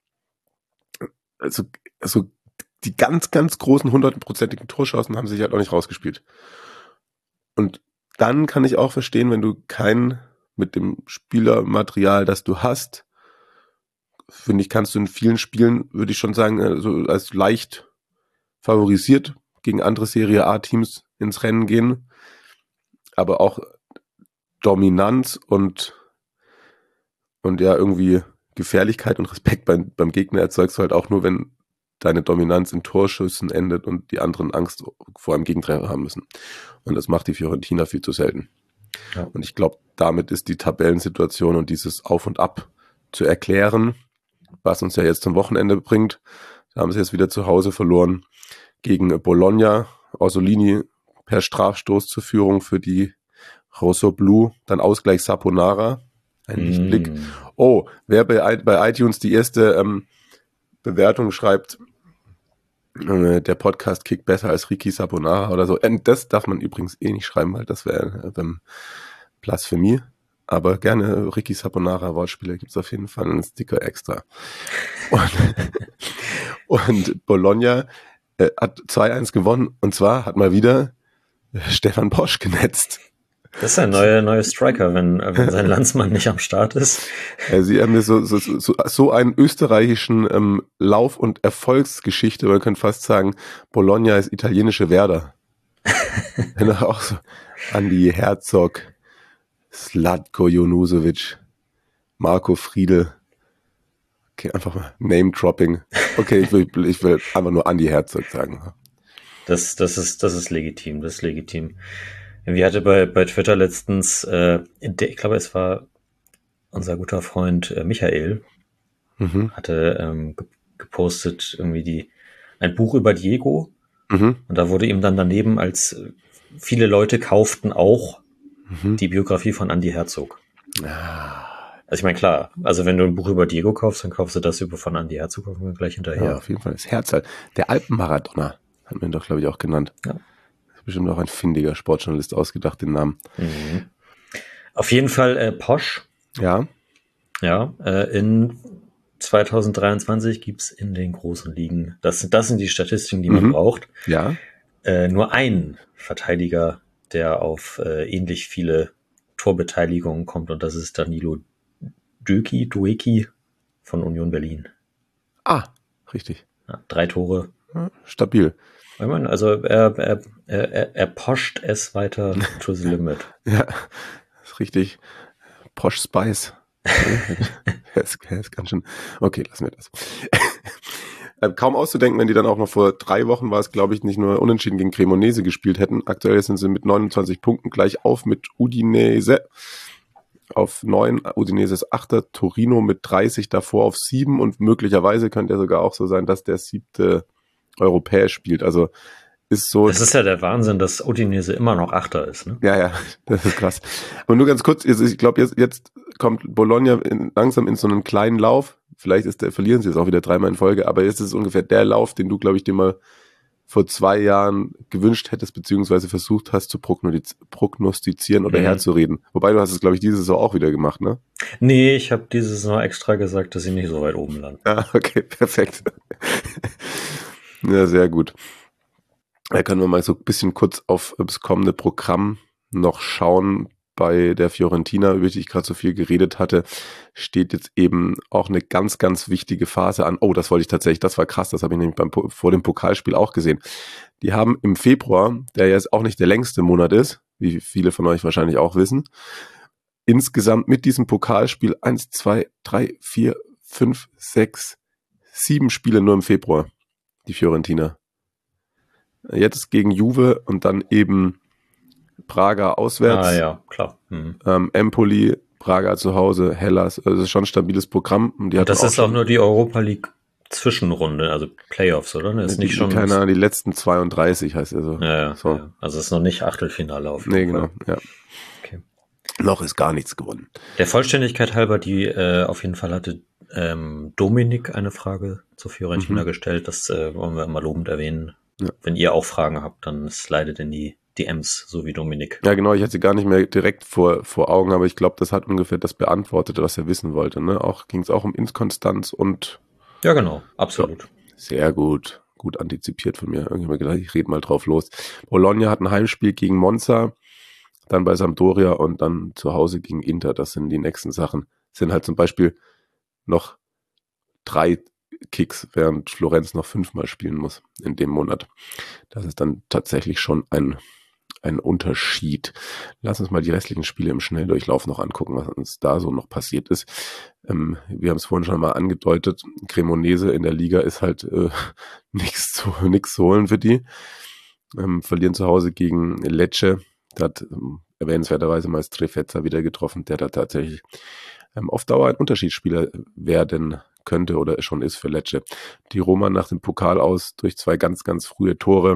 also die ganz, ganz großen 100%igen Torchancen haben sich halt auch nicht rausgespielt. Und dann kann ich auch verstehen, wenn du mit dem Spielermaterial, das du hast, finde ich, kannst du in vielen Spielen, würde ich schon sagen, also als leicht favorisiert gegen andere Serie A-Teams ins Rennen gehen. Aber auch Dominanz und ja irgendwie Gefährlichkeit und Respekt beim Gegner erzeugst du halt auch nur, wenn deine Dominanz in Torschüssen endet und die anderen Angst vor einem Gegentreffer haben müssen. Und das macht die Fiorentina viel zu selten. Ja. Und ich glaube, damit ist die Tabellensituation und dieses Auf und Ab zu erklären, was uns ja jetzt zum Wochenende bringt. Da haben sie jetzt wieder zu Hause verloren gegen Bologna. Orsolini per Strafstoß zur Führung für die Rossoblu, dann Ausgleich Saponara, ein Lichtblick. Oh, wer bei iTunes die erste Bewertung schreibt, der Podcast kickt besser als Ricky Saponara oder so. Das darf man übrigens nicht schreiben, weil das wäre Blasphemie. Aber gerne Ricky Saponara Wortspiele gibt's auf jeden Fall einen Sticker extra. Und Bologna hat 2-1 gewonnen und zwar hat mal wieder Stefan Posch genetzt. Das ist ein neuer Striker, wenn sein Landsmann nicht am Start ist. Sie haben so einen österreichischen Lauf- und Erfolgsgeschichte, man könnte fast sagen, Bologna ist italienische Werder. Auch so Andi Herzog, Zlatko Jonusovic, Marco Friedl. Okay, einfach mal Name-Dropping. Okay, ich will einfach nur Andi Herzog sagen. Das ist legitim, das ist legitim. Wir hatte bei Twitter letztens, ich glaube, es war unser guter Freund Michael, hatte gepostet irgendwie ein Buch über Diego. Und da wurde ihm dann daneben, als viele Leute kauften auch die Biografie von Andi Herzog. Also ich meine, klar, also wenn du ein Buch über Diego kaufst, dann kaufst du das von Andi Herzog gleich hinterher. Ja, auf jeden Fall. Das Herz halt. Der Alpenmaradona hat man ihn doch, glaube ich, auch genannt. Ja. Bestimmt auch ein findiger Sportjournalist ausgedacht, den Namen. Auf jeden Fall Posch. Ja. Ja, in 2023 gibt's in den großen Ligen, das sind die Statistiken, die man braucht. Ja. Nur einen Verteidiger, der auf ähnlich viele Torbeteiligungen kommt, und das ist Danilo Dueki von Union Berlin. Ah, richtig. Ja, 3 Tore. Ja, stabil. Ich meine, also er poscht es weiter to the limit. Ja, ist richtig. Posh Spice. Er ist ganz schön. Okay, lassen wir das. Kaum auszudenken, wenn die dann auch noch vor 3 Wochen war es, glaube ich, nicht nur unentschieden gegen Cremonese gespielt hätten. Aktuell sind sie mit 29 Punkten gleich auf mit Udinese auf 9. Udinese ist 8. Torino mit 30 davor auf 7 und möglicherweise könnte er sogar auch so sein, dass der 7. europäisch spielt. Also ist so. Das ist ja der Wahnsinn, dass Udinese immer noch Achter ist, ne? Ja, das ist krass. Aber nur ganz kurz, ich glaube, jetzt kommt Bologna langsam in so einen kleinen Lauf. Vielleicht verlieren sie es auch wieder 3-mal in Folge, aber jetzt ist es ungefähr der Lauf, den du, glaube ich, dir mal vor 2 Jahren gewünscht hättest, beziehungsweise versucht hast zu prognostizieren oder herzureden. Wobei du hast es, glaube ich, diese Saison auch wieder gemacht, ne? Nee, ich habe diese Saison extra gesagt, dass sie nicht so weit oben landen. Ah, okay, perfekt. Ja, sehr gut. Da können wir mal so ein bisschen kurz auf das kommende Programm noch schauen. Bei der Fiorentina, über die ich gerade so viel geredet hatte, steht jetzt eben auch eine ganz, ganz wichtige Phase an. Oh, das wollte ich tatsächlich, das war krass, das habe ich nämlich vor dem Pokalspiel auch gesehen. Die haben im Februar, der jetzt auch nicht der längste Monat ist, wie viele von euch wahrscheinlich auch wissen, insgesamt mit diesem Pokalspiel 1, 2, 3, 4, 5, 6, 7 Spiele nur im Februar, die Fiorentina. Jetzt gegen Juve und dann eben Braga auswärts. Ah ja, klar. Empoli, Braga zu Hause, Hellas. Also das ist schon ein stabiles Programm. Und das ist auch nur die Europa League Zwischenrunde, also Playoffs, oder? Das ist nicht schon. Keine Ahnung, die letzten 32 heißt er so. Ja. So. Ja. Also es ist noch nicht Achtelfinale auf Nee, genau. Ja. Okay. Noch ist gar nichts gewonnen. Der Vollständigkeit halber, die auf jeden Fall hatte Dominik eine Frage zur Fiorentina gestellt. Das wollen wir immer lobend erwähnen. Ja. Wenn ihr auch Fragen habt, dann slidet in die DMs, so wie Dominik. Ja, genau, ich hatte sie gar nicht mehr direkt vor Augen, aber ich glaube, das hat ungefähr das beantwortet, was er wissen wollte. Ne? Ging es auch um Inkonstanz und... Ja, genau, absolut. Ja, sehr gut antizipiert von mir. Irgendwie habe ich gedacht, ich rede mal drauf los. Bologna hat ein Heimspiel gegen Monza, dann bei Sampdoria und dann zu Hause gegen Inter. Das sind die nächsten Sachen. Das sind halt zum Beispiel noch 3 Kicks, während Florenz noch 5-mal spielen muss in dem Monat. Das ist dann tatsächlich schon ein Unterschied. Lass uns mal die restlichen Spiele im Schnelldurchlauf noch angucken, was uns da so noch passiert ist. Wir haben es vorhin schon mal angedeutet, Cremonese in der Liga ist halt nichts zu holen für die. Verlieren zu Hause gegen Lecce. Da hat erwähnenswerterweise mal Strefezza wieder getroffen, der da tatsächlich auf Dauer ein Unterschiedsspieler werden könnte oder schon ist für Lecce. Die Roma nach dem Pokal aus durch 2 ganz, ganz frühe Tore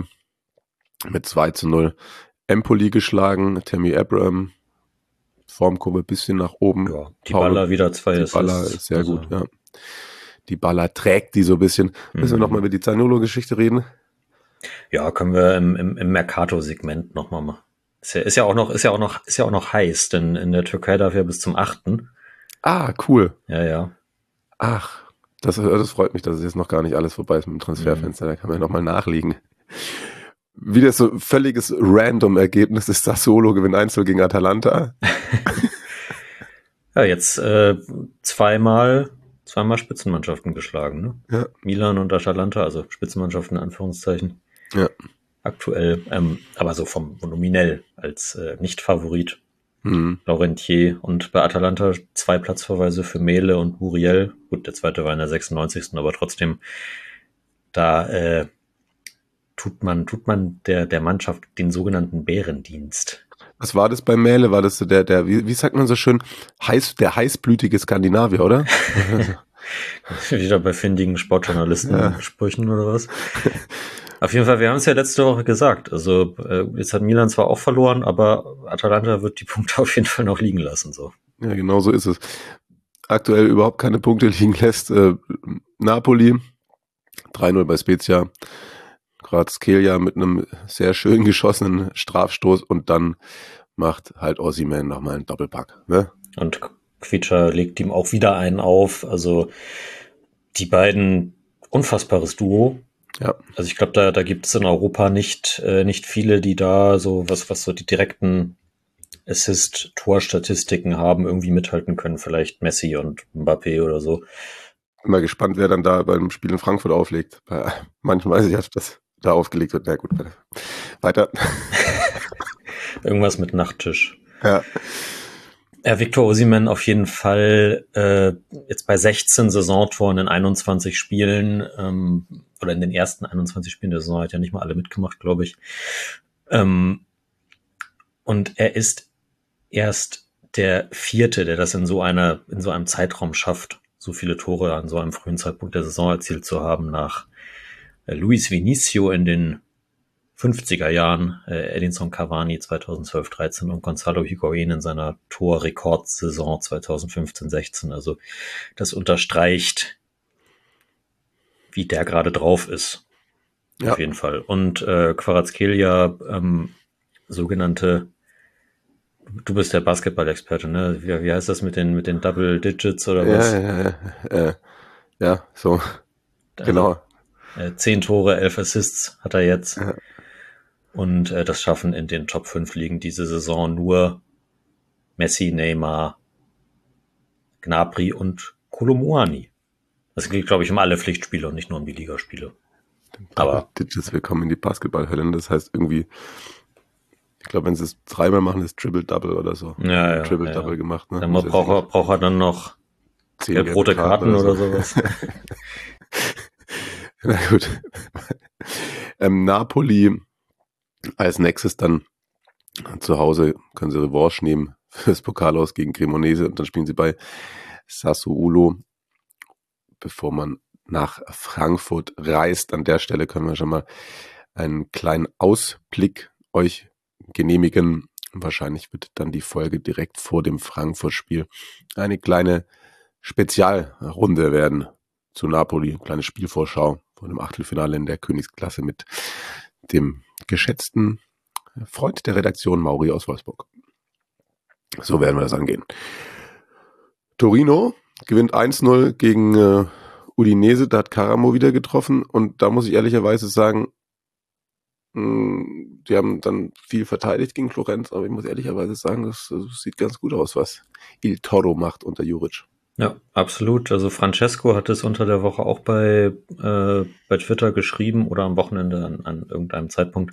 mit 2-0 Empoli geschlagen, Tammy Abraham, Formkurve ein bisschen nach oben. Ja, Dybala wieder 2 Assists. Dybala ist sehr gut, ja. Dybala trägt die so ein bisschen. Müssen wir nochmal über die Zaniolo-Geschichte reden? Ja, können wir im Mercato-Segment nochmal machen. Ist ja auch noch heiß, denn in der Türkei darf er bis zum 8. Ah, cool. Ja. Ach, das freut mich, dass es jetzt noch gar nicht alles vorbei ist mit dem Transferfenster. Da kann man ja nochmal nachlegen. Wieder so völliges Random-Ergebnis ist Sassuolo gewinnt 1-0 gegen Atalanta. Ja, jetzt zweimal Spitzenmannschaften geschlagen, ne? Ja. Milan und Atalanta, also Spitzenmannschaften in Anführungszeichen. Ja. Aktuell, aber so vom nominell als Nicht-Favorit. Laurentier und bei Atalanta 2 Platzverweise für Mele und Muriel. Gut, der zweite war in der 96. Aber trotzdem, da tut man der Mannschaft den sogenannten Bärendienst. Was war das bei Mele? War das so der wie sagt man so schön, der heißblütige Skandinavier, oder? Wieder bei findigen Sportjournalisten-Sprüchen oder was? Auf jeden Fall, wir haben es ja letzte Woche gesagt. Also jetzt hat Milan zwar auch verloren, aber Atalanta wird die Punkte auf jeden Fall noch liegen lassen. So. Ja, genau so ist es. Aktuell überhaupt keine Punkte liegen lässt. Napoli 3-0 bei Spezia. Kvaratskhelia mit einem sehr schön geschossenen Strafstoß und dann macht halt Osimhen nochmal einen Doppelpack. Ne? Und Kvicha legt ihm auch wieder einen auf. Also die beiden, unfassbares Duo. Ja. Also ich glaube, da gibt es in Europa nicht viele, die da so was so die direkten Assist-Tor-Statistiken haben, irgendwie mithalten können. Vielleicht Messi und Mbappé oder so. Bin mal gespannt, wer dann da beim Spiel in Frankfurt auflegt. Manchmal weiß ich, dass das da aufgelegt wird. Na gut, weiter. Irgendwas mit Nachttisch. Ja. Victor Osimhen auf jeden Fall jetzt bei 16 Saisontoren in 21 Spielen oder in den ersten 21 Spielen der Saison, hat ja nicht mal alle mitgemacht, glaube ich. Und er ist erst der 4., der das in so einem Zeitraum schafft, so viele Tore an so einem frühen Zeitpunkt der Saison erzielt zu haben, nach Luis Vinicio in den 50er Jahren, Edinson Cavani 2012-13 und Gonzalo Higuaín in seiner Torrekordsaison 2015-16. Also das unterstreicht, wie der gerade drauf ist. Ja. Auf jeden Fall. Und Kvaratskhelia, sogenannte, du bist der Basketball-Experte, ne? Wie heißt das mit den Double Digits oder was? Ja, so. Also, genau. 10 Tore, 11 Assists hat er jetzt. Ja. Und das schaffen in den Top 5 Ligen diese Saison nur Messi, Neymar, Gnabry und Kolo Muani. Das gilt, glaube ich, um alle Pflichtspiele und nicht nur um die Ligaspiele. Aber Digits, willkommen in die Basketballhölle. Das heißt irgendwie, ich glaube, wenn sie es 3-mal machen, ist Triple-Double oder so. Ja, Triple-Double gemacht. Ne? Dann braucht er dann noch 10 rote Karten oder sowas. Na gut. Napoli als nächstes dann zu Hause, können sie Revanche nehmen fürs Pokal aus gegen Cremonese und dann spielen sie bei Sassuolo, bevor man nach Frankfurt reist. An der Stelle können wir schon mal einen kleinen Ausblick euch genehmigen. Wahrscheinlich wird dann die Folge direkt vor dem Frankfurt-Spiel eine kleine Spezialrunde werden zu Napoli. Kleine Spielvorschau von dem Achtelfinale in der Königsklasse mit dem geschätzten Freund der Redaktion Mauri aus Wolfsburg. So werden wir das angehen. Torino gewinnt 1-0 gegen Udinese, da hat Caramo wieder getroffen und da muss ich ehrlicherweise sagen, die haben dann viel verteidigt gegen Florenz, aber ich muss ehrlicherweise sagen, das sieht ganz gut aus, was Il Toro macht unter Juric. Ja, absolut. Also Francesco hat es unter der Woche auch bei Twitter geschrieben oder am Wochenende an irgendeinem Zeitpunkt,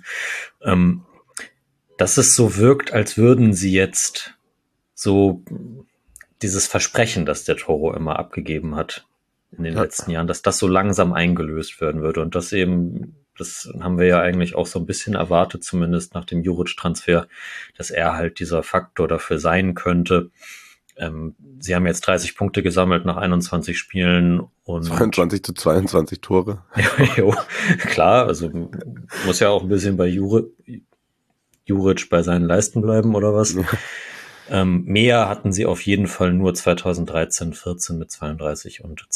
dass es so wirkt, als würden sie jetzt so dieses Versprechen, das der Toro immer abgegeben hat in den letzten Jahren, dass das so langsam eingelöst werden würde und das eben, das haben wir ja eigentlich auch so ein bisschen erwartet, zumindest nach dem Juric-Transfer, dass er halt dieser Faktor dafür sein könnte. Sie haben jetzt 30 Punkte gesammelt nach 21 Spielen und 22-22 Tore. Jo, klar, also muss ja auch ein bisschen bei Juric bei seinen Leisten bleiben oder was. Ja. Mehr hatten sie auf jeden Fall nur 2013-14 mit 32 und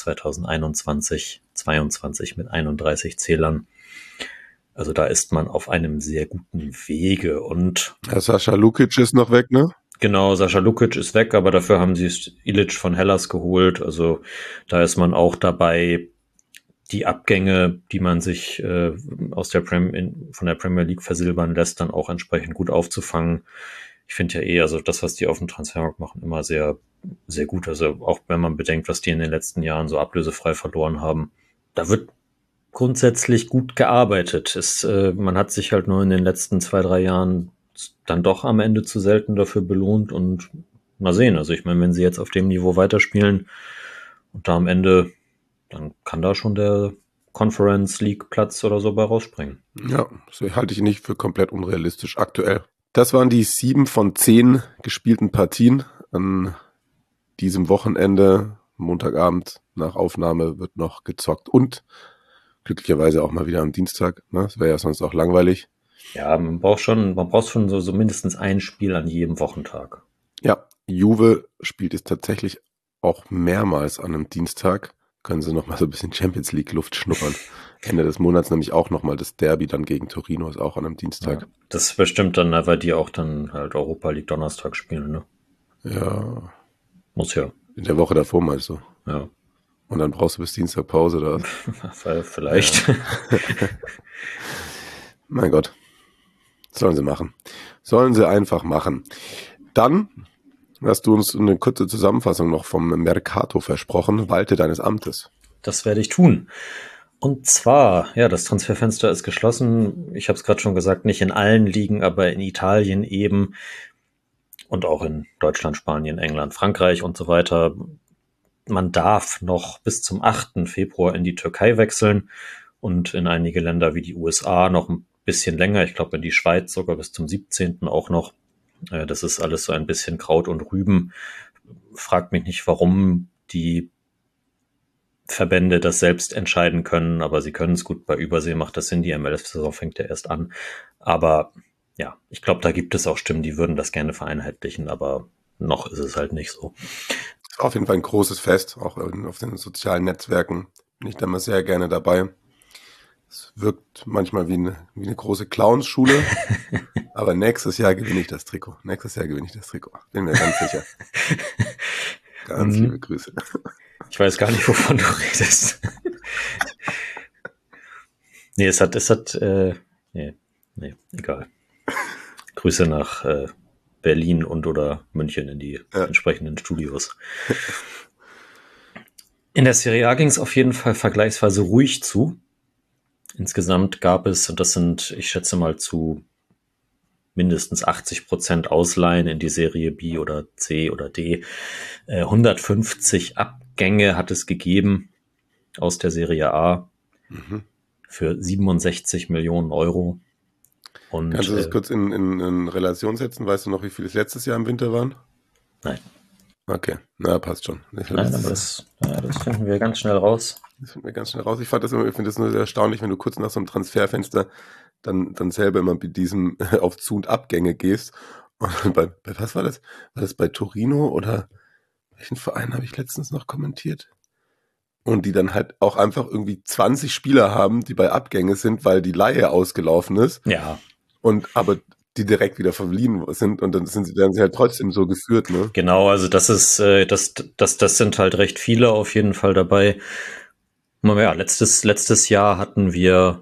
2021-22 mit 31 Zählern. Also da ist man auf einem sehr guten Wege und Sascha Lukic ist noch weg, ne? Genau, Sascha Lukic ist weg, aber dafür haben sie Ilic von Hellas geholt. Also da ist man auch dabei, die Abgänge, die man sich von der Premier League versilbern lässt, dann auch entsprechend gut aufzufangen. Ich finde ja also das, was die auf dem Transfermarkt machen, immer sehr, sehr gut. Also auch wenn man bedenkt, was die in den letzten Jahren so ablösefrei verloren haben. Da wird grundsätzlich gut gearbeitet. Man hat sich halt nur in den letzten 2-3 Jahren dann doch am Ende zu selten dafür belohnt und mal sehen. Also ich meine, wenn sie jetzt auf dem Niveau weiterspielen und da am Ende, dann kann da schon der Conference League Platz oder so bei rausspringen. Ja, das halte ich nicht für komplett unrealistisch aktuell. Das waren die 7 von 10 gespielten Partien an diesem Wochenende. Montagabend nach Aufnahme wird noch gezockt und glücklicherweise auch mal wieder am Dienstag. Ne? Das wäre ja sonst auch langweilig. Ja, man braucht schon so mindestens ein Spiel an jedem Wochentag. Ja, Juve spielt es tatsächlich auch mehrmals an einem Dienstag. Können sie noch mal so ein bisschen Champions League Luft schnuppern. Ende des Monats nämlich auch noch mal das Derby dann gegen Torino ist auch an einem Dienstag. Ja, das bestimmt dann, weil die auch dann halt Europa League Donnerstag spielen, ne? Ja. Muss ja. In der Woche davor meinst du? Ja. Und dann brauchst du bis Dienstag Pause oder? Vielleicht. Ja. Mein Gott. Sollen sie machen. Sollen sie einfach machen. Dann hast du uns eine kurze Zusammenfassung noch vom Mercato versprochen. Walte deines Amtes. Das werde ich tun. Und zwar, ja, das Transferfenster ist geschlossen. Ich habe es gerade schon gesagt, nicht in allen Ligen, aber in Italien eben und auch in Deutschland, Spanien, England, Frankreich und so weiter. Man darf noch bis zum 8. Februar in die Türkei wechseln und in einige Länder wie die USA noch ein bisschen länger. Ich glaube, in die Schweiz sogar bis zum 17. auch noch. Das ist alles so ein bisschen Kraut und Rüben. Fragt mich nicht, warum die Verbände das selbst entscheiden können, aber sie können es gut. Bei Übersee macht das Sinn, die MLS-Saison fängt ja erst an. Aber ja, ich glaube, da gibt es auch Stimmen, die würden das gerne vereinheitlichen, aber noch ist es halt nicht so. Ist auf jeden Fall ein großes Fest, auch auf den sozialen Netzwerken bin ich da mal sehr gerne dabei. Es wirkt manchmal wie eine große Clownsschule, aber nächstes Jahr gewinne ich das Trikot. Bin mir ganz sicher. Ganz liebe Grüße. Ich weiß gar nicht, wovon du redest. Nee, nee, egal. Grüße nach Berlin oder München in die entsprechenden Studios. In der Serie A ging es auf jeden Fall vergleichsweise ruhig zu. Insgesamt gab es, und das sind, ich schätze mal, zu mindestens 80% Ausleihen in die Serie B oder C oder D. 150 Abgänge hat es gegeben aus der Serie A für 67 Millionen Euro. Und, kannst du das kurz in Relation setzen? Weißt du noch, wie viele es letztes Jahr im Winter waren? Nein. Okay, na, passt schon. Nein, aber das finden wir ganz schnell raus. Ich finde das nur sehr erstaunlich, wenn du kurz nach so einem Transferfenster dann selber immer mit diesem auf Zu- und Abgänge gehst. Und bei was war das? War das bei Torino oder welchen Verein habe ich letztens noch kommentiert? Und die dann halt auch einfach irgendwie 20 Spieler haben, die bei Abgänge sind, weil die Leihe ausgelaufen ist. Ja. Aber die direkt wieder verliehen sind und dann werden sie halt trotzdem so geführt, ne? Genau, also das ist, das sind halt recht viele auf jeden Fall dabei. Ja, letztes Jahr hatten wir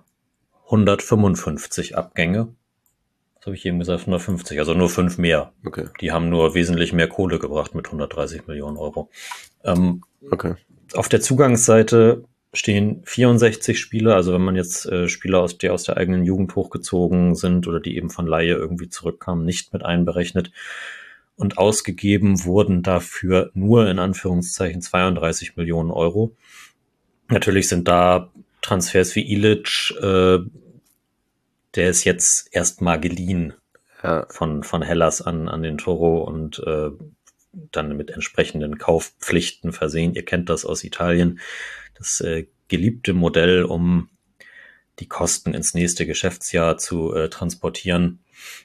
155 Abgänge. Das habe ich eben gesagt, 150, also nur 5 mehr. Okay. Die haben nur wesentlich mehr Kohle gebracht mit 130 Millionen Euro. Okay. Auf der Zugangsseite stehen 64 Spieler, also wenn man jetzt Spieler die aus der eigenen Jugend hochgezogen sind oder die eben von Leihe irgendwie zurückkamen, nicht mit einberechnet. Und ausgegeben wurden dafür nur in Anführungszeichen 32 Millionen Euro. Natürlich sind da Transfers wie Ilic, der ist jetzt erstmal geliehen von Hellas an den Toro und dann mit entsprechenden Kaufpflichten versehen. Ihr kennt das aus Italien. Das geliebte Modell, um die Kosten ins nächste Geschäftsjahr zu transportieren.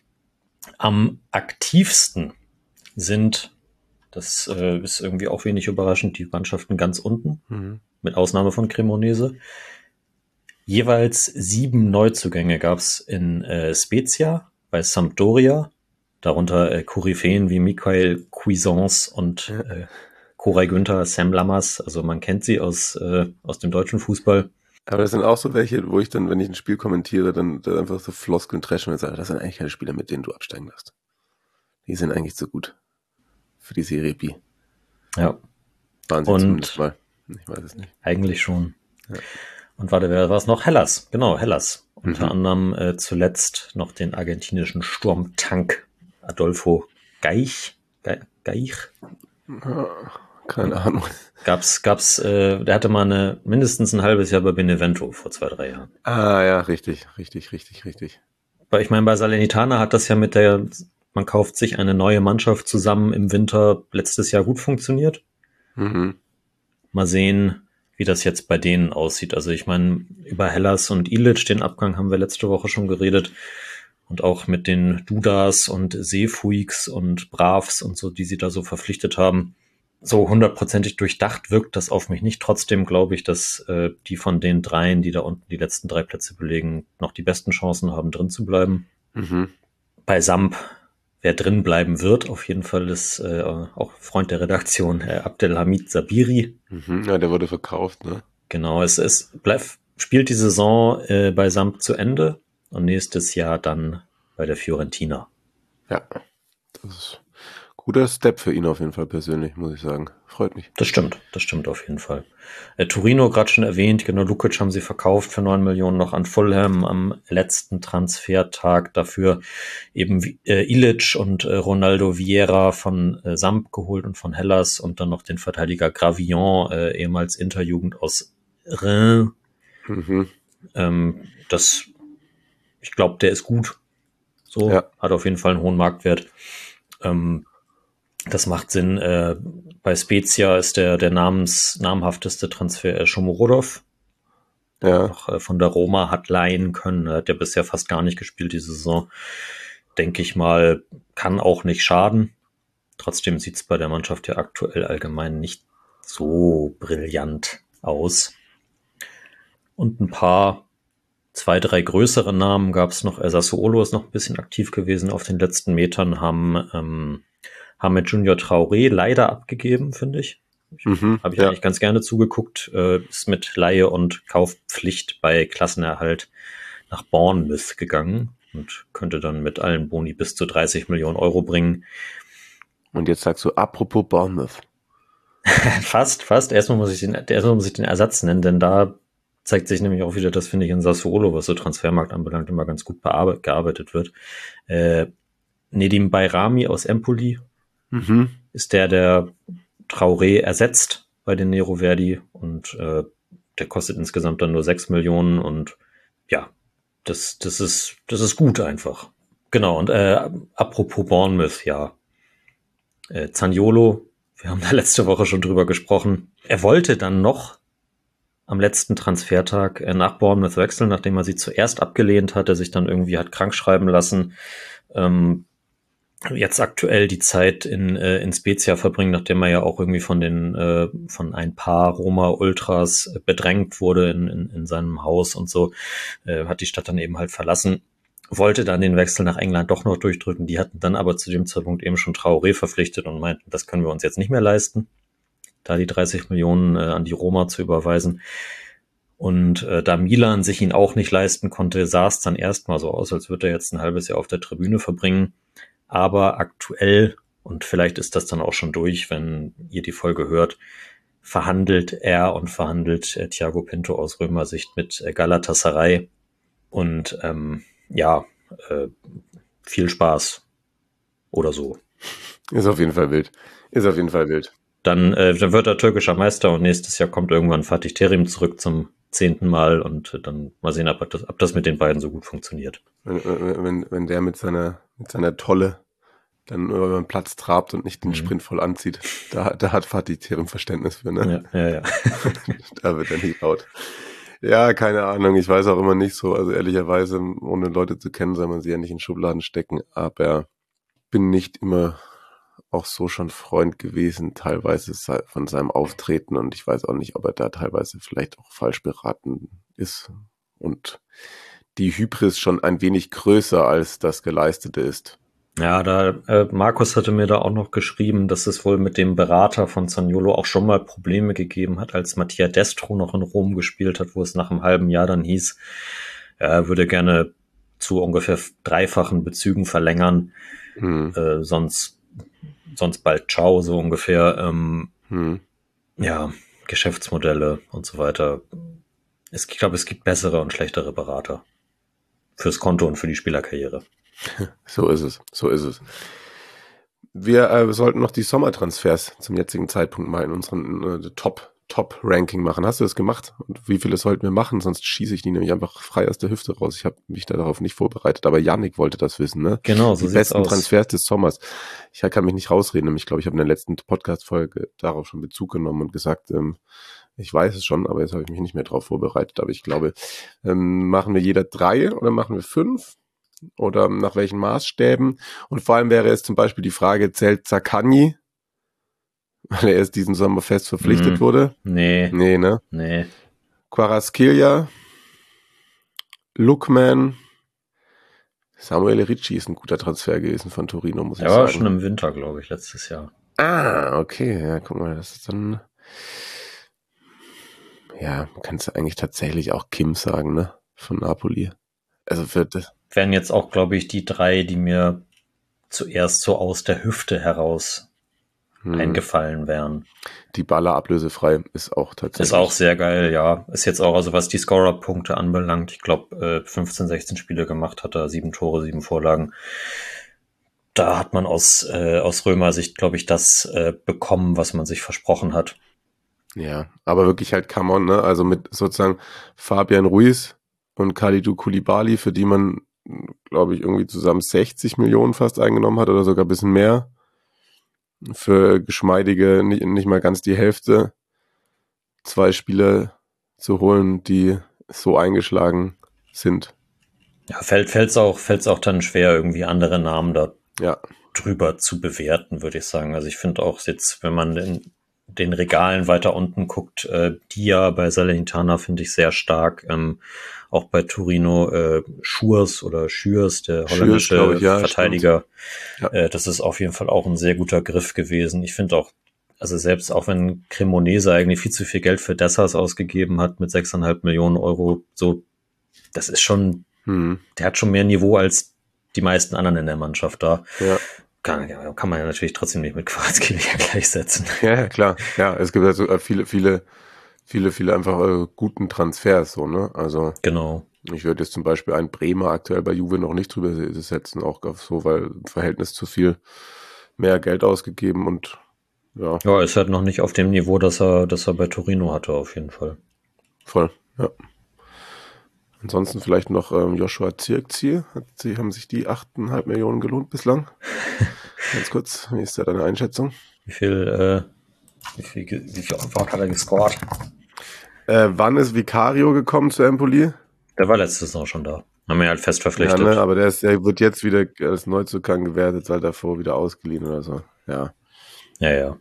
Am aktivsten sind, das ist irgendwie auch wenig überraschend, die Mannschaften ganz unten, mit Ausnahme von Cremonese. Jeweils 7 Neuzugänge gab es in Spezia, bei Sampdoria, darunter Koryphäen wie Michael Cuisance und Koray Günther, Sam Lammers, also man kennt sie aus dem deutschen Fußball. Aber das sind auch so welche, wo ich dann, wenn ich ein Spiel kommentiere, dann einfach so Floskeln dreschen und sage, das sind eigentlich keine Spieler, mit denen du absteigen darfst. Die sind eigentlich zu gut für die Serie B. Ja. Waren sie zumindest mal. Ich weiß es nicht. Eigentlich schon. Ja. Und warte, wer war es noch? Hellas. Genau, Hellas. Unter anderem zuletzt noch den argentinischen Sturmtank Adolfo Gaich. Keine Ahnung. Der hatte mal mindestens ein halbes Jahr bei Benevento vor 2-3 Jahren. Ah ja, richtig. Weil ich meine, bei Salernitana hat das ja man kauft sich eine neue Mannschaft zusammen im Winter letztes Jahr gut funktioniert. Mal sehen, wie das jetzt bei denen aussieht. Also ich meine, über Hellas und Ilic, den Abgang haben wir letzte Woche schon geredet. Und auch mit den Dudas und Seefuiks und Bravs und so, die sie da so verpflichtet haben. So 100%ig durchdacht wirkt das auf mich nicht. Trotzdem glaube ich, dass die von den dreien, die da unten die letzten 3 Plätze belegen, noch die besten Chancen haben, drin zu bleiben. Bei Samp, wer drin bleiben wird, auf jeden Fall ist auch Freund der Redaktion, Abdelhamid Sabiri. Ja, der wurde verkauft, ne? Genau, spielt die Saison bei Samp zu Ende und nächstes Jahr dann bei der Fiorentina. Ja, das ist ein guter Step für ihn auf jeden Fall persönlich, muss ich sagen. Freut mich. Das stimmt auf jeden Fall. Torino, gerade schon erwähnt, genau, Lukic haben sie verkauft für 9 Millionen noch an Fulham am letzten Transfertag. Dafür eben Ilic und Ronaldo Vieira von Samp geholt und von Hellas und dann noch den Verteidiger Gravillon, ehemals Interjugend aus Reims. Ich glaube, der ist gut. So, hat auf jeden Fall einen hohen Marktwert. Das macht Sinn. Bei Spezia ist der namhafteste Transfer Shomurodov. Ja. Auch von der Roma hat leihen können. Er hat ja bisher fast gar nicht gespielt diese Saison. Denke ich mal, kann auch nicht schaden. Trotzdem sieht es bei der Mannschaft ja aktuell allgemein nicht so brillant aus. Und ein paar, 2, 3 größere Namen gab es noch. Sassuolo ist noch ein bisschen aktiv gewesen auf den letzten Metern, haben mit Junior Traoré leider abgegeben, finde ich. Habe ich eigentlich ganz gerne zugeguckt. Ist mit Leihe und Kaufpflicht bei Klassenerhalt nach Bournemouth gegangen und könnte dann mit allen Boni bis zu 30 Millionen Euro bringen. Und jetzt sagst du, apropos Bournemouth. Fast. Erstmal muss ich den Ersatz nennen, denn da zeigt sich nämlich auch wieder, das finde ich in Sassuolo, was so Transfermarkt anbelangt, immer ganz gut gearbeitet wird. Nedim Bayrami aus Empoli ist der Traoré ersetzt bei den Nero Verdi und der kostet insgesamt dann nur 6 Millionen und ja, das ist gut einfach. Genau, und apropos Bournemouth, ja, Zaniolo, wir haben da letzte Woche schon drüber gesprochen. Er wollte dann noch am letzten Transfertag nach Bournemouth wechseln, nachdem er sie zuerst abgelehnt hatte, sich dann irgendwie hat krank schreiben lassen. Jetzt aktuell die Zeit in Spezia verbringen, nachdem er ja auch irgendwie von ein paar Roma-Ultras bedrängt wurde in seinem Haus und so, hat die Stadt dann eben halt verlassen, wollte dann den Wechsel nach England doch noch durchdrücken. Die hatten dann aber zu dem Zeitpunkt eben schon Traoré verpflichtet und meinten, das können wir uns jetzt nicht mehr leisten, da die 30 Millionen an die Roma zu überweisen. Und da Milan sich ihn auch nicht leisten konnte, sah es dann erstmal so aus, als würde er jetzt ein halbes Jahr auf der Tribüne verbringen. Aber aktuell, und vielleicht ist das dann auch schon durch, wenn ihr die Folge hört, verhandelt Thiago Pinto aus Römer-Sicht mit Galatasaray. Und viel Spaß oder so. Ist auf jeden Fall wild. Dann wird er türkischer Meister und nächstes Jahr kommt irgendwann Fatih Terim zurück zum 10. Mal und dann mal sehen, ob das mit den beiden so gut funktioniert. Wenn der mit seiner Tolle dann über den Platz trabt und nicht den Sprint voll anzieht, da hat Fatih Terim Verständnis für, ne? Ja. Da wird er nicht laut. Ja, keine Ahnung, ich weiß auch immer nicht so, also ehrlicherweise, ohne Leute zu kennen, soll man sie ja nicht in Schubladen stecken, aber bin nicht immer auch so schon Freund gewesen, teilweise von seinem Auftreten und ich weiß auch nicht, ob er da teilweise vielleicht auch falsch beraten ist und die Hybris schon ein wenig größer als das Geleistete ist. Ja, Markus hatte mir da auch noch geschrieben, dass es wohl mit dem Berater von Zaniolo auch schon mal Probleme gegeben hat, als Mattia Destro noch in Rom gespielt hat, wo es nach einem halben Jahr dann hieß, er würde gerne zu ungefähr 3-fachen Bezügen verlängern, sonst bald ciao, so ungefähr. Ja, Geschäftsmodelle und so weiter. Ich glaube, es gibt bessere und schlechtere Berater fürs Konto und für die Spielerkarriere. So ist es. Wir sollten noch die Sommertransfers zum jetzigen Zeitpunkt mal in unseren Top-Ranking machen. Hast du das gemacht? Und wie viele sollten wir machen? Sonst schieße ich die nämlich einfach frei aus der Hüfte raus. Ich habe mich darauf nicht vorbereitet, aber Yannick wollte das wissen, ne? Genau, so die besten Transfers des Sommers. Ich kann mich nicht rausreden, ich glaube, ich habe in der letzten Podcast-Folge darauf schon Bezug genommen und gesagt, ich weiß es schon, aber jetzt habe ich mich nicht mehr drauf vorbereitet. Aber ich glaube, machen wir jeder 3 oder machen wir 5? Oder nach welchen Maßstäben? Und vor allem wäre es zum Beispiel die Frage, zählt Zaccagni, weil er erst diesen Sommer fest verpflichtet wurde? Nee, ne? Nee. Kvaratskhelia, Lookman, Samuel Ricci ist ein guter Transfer gewesen von Torino, muss ich sagen. Er war schon im Winter, glaube ich, letztes Jahr. Ah, okay, ja, guck mal, das ist dann, ja, kannst du eigentlich tatsächlich auch Kim sagen, ne? Von Napoli. Also für das wären jetzt auch, glaube ich, die 3, die mir zuerst so aus der Hüfte heraus eingefallen wären. Die Baller ablösefrei ist auch tatsächlich. Ist auch sehr geil, ja. Ist jetzt auch, also was die Scorer-Punkte anbelangt, ich glaube 15, 16 Spiele gemacht hat er, 7 Tore, 7 Vorlagen. Da hat man aus Römer-Sicht, glaube ich, das bekommen, was man sich versprochen hat. Ja, aber wirklich halt come on, ne? Also mit sozusagen Fabian Ruiz und Kalidou Koulibaly, für die man, glaube ich, irgendwie zusammen 60 Millionen fast eingenommen hat oder sogar ein bisschen mehr. für geschmeidige, nicht mal ganz die Hälfte, 2 Spieler zu holen, die so eingeschlagen sind. Ja, fällt's auch dann schwer, irgendwie andere Namen da drüber zu bewerten, würde ich sagen. Also ich finde auch jetzt, wenn man in den Regalen weiter unten guckt, Dia bei Salernitana finde ich sehr stark. Auch bei Torino Schürs, der holländische Verteidiger. Ja. Das ist auf jeden Fall auch ein sehr guter Griff gewesen. Ich finde auch, also selbst auch wenn Cremonese eigentlich viel zu viel Geld für Dessers ausgegeben hat mit 6,5 Millionen Euro, so, das ist schon, der hat schon mehr Niveau als die meisten anderen in der Mannschaft da. Ja. Kann man ja natürlich trotzdem nicht mit Kvaratskhelia gleichsetzen. Ja, klar. Ja, es gibt also viele einfach guten Transfers, so, ne? Also. Genau. Ich würde jetzt zum Beispiel einen Bremer aktuell bei Juve noch nicht drüber setzen, auch so, weil im Verhältnis zu viel mehr Geld ausgegeben und ja. Ja, ist halt noch nicht auf dem Niveau, das er bei Torino hatte, auf jeden Fall. Voll, ja. Ansonsten vielleicht noch Joshua Zirkzee. Haben sich die 8,5 Millionen gelohnt bislang? Ganz kurz, wie ist da deine Einschätzung? Wie viel Wort hat er gescored? Wann ist Vicario gekommen zu Empoli? Der war letzte Saison schon da. Haben wir halt fest verpflichtet. Ja, ne, aber der wird jetzt wieder als Neuzugang gewertet, weil davor wieder ausgeliehen oder so. Ja. Ja.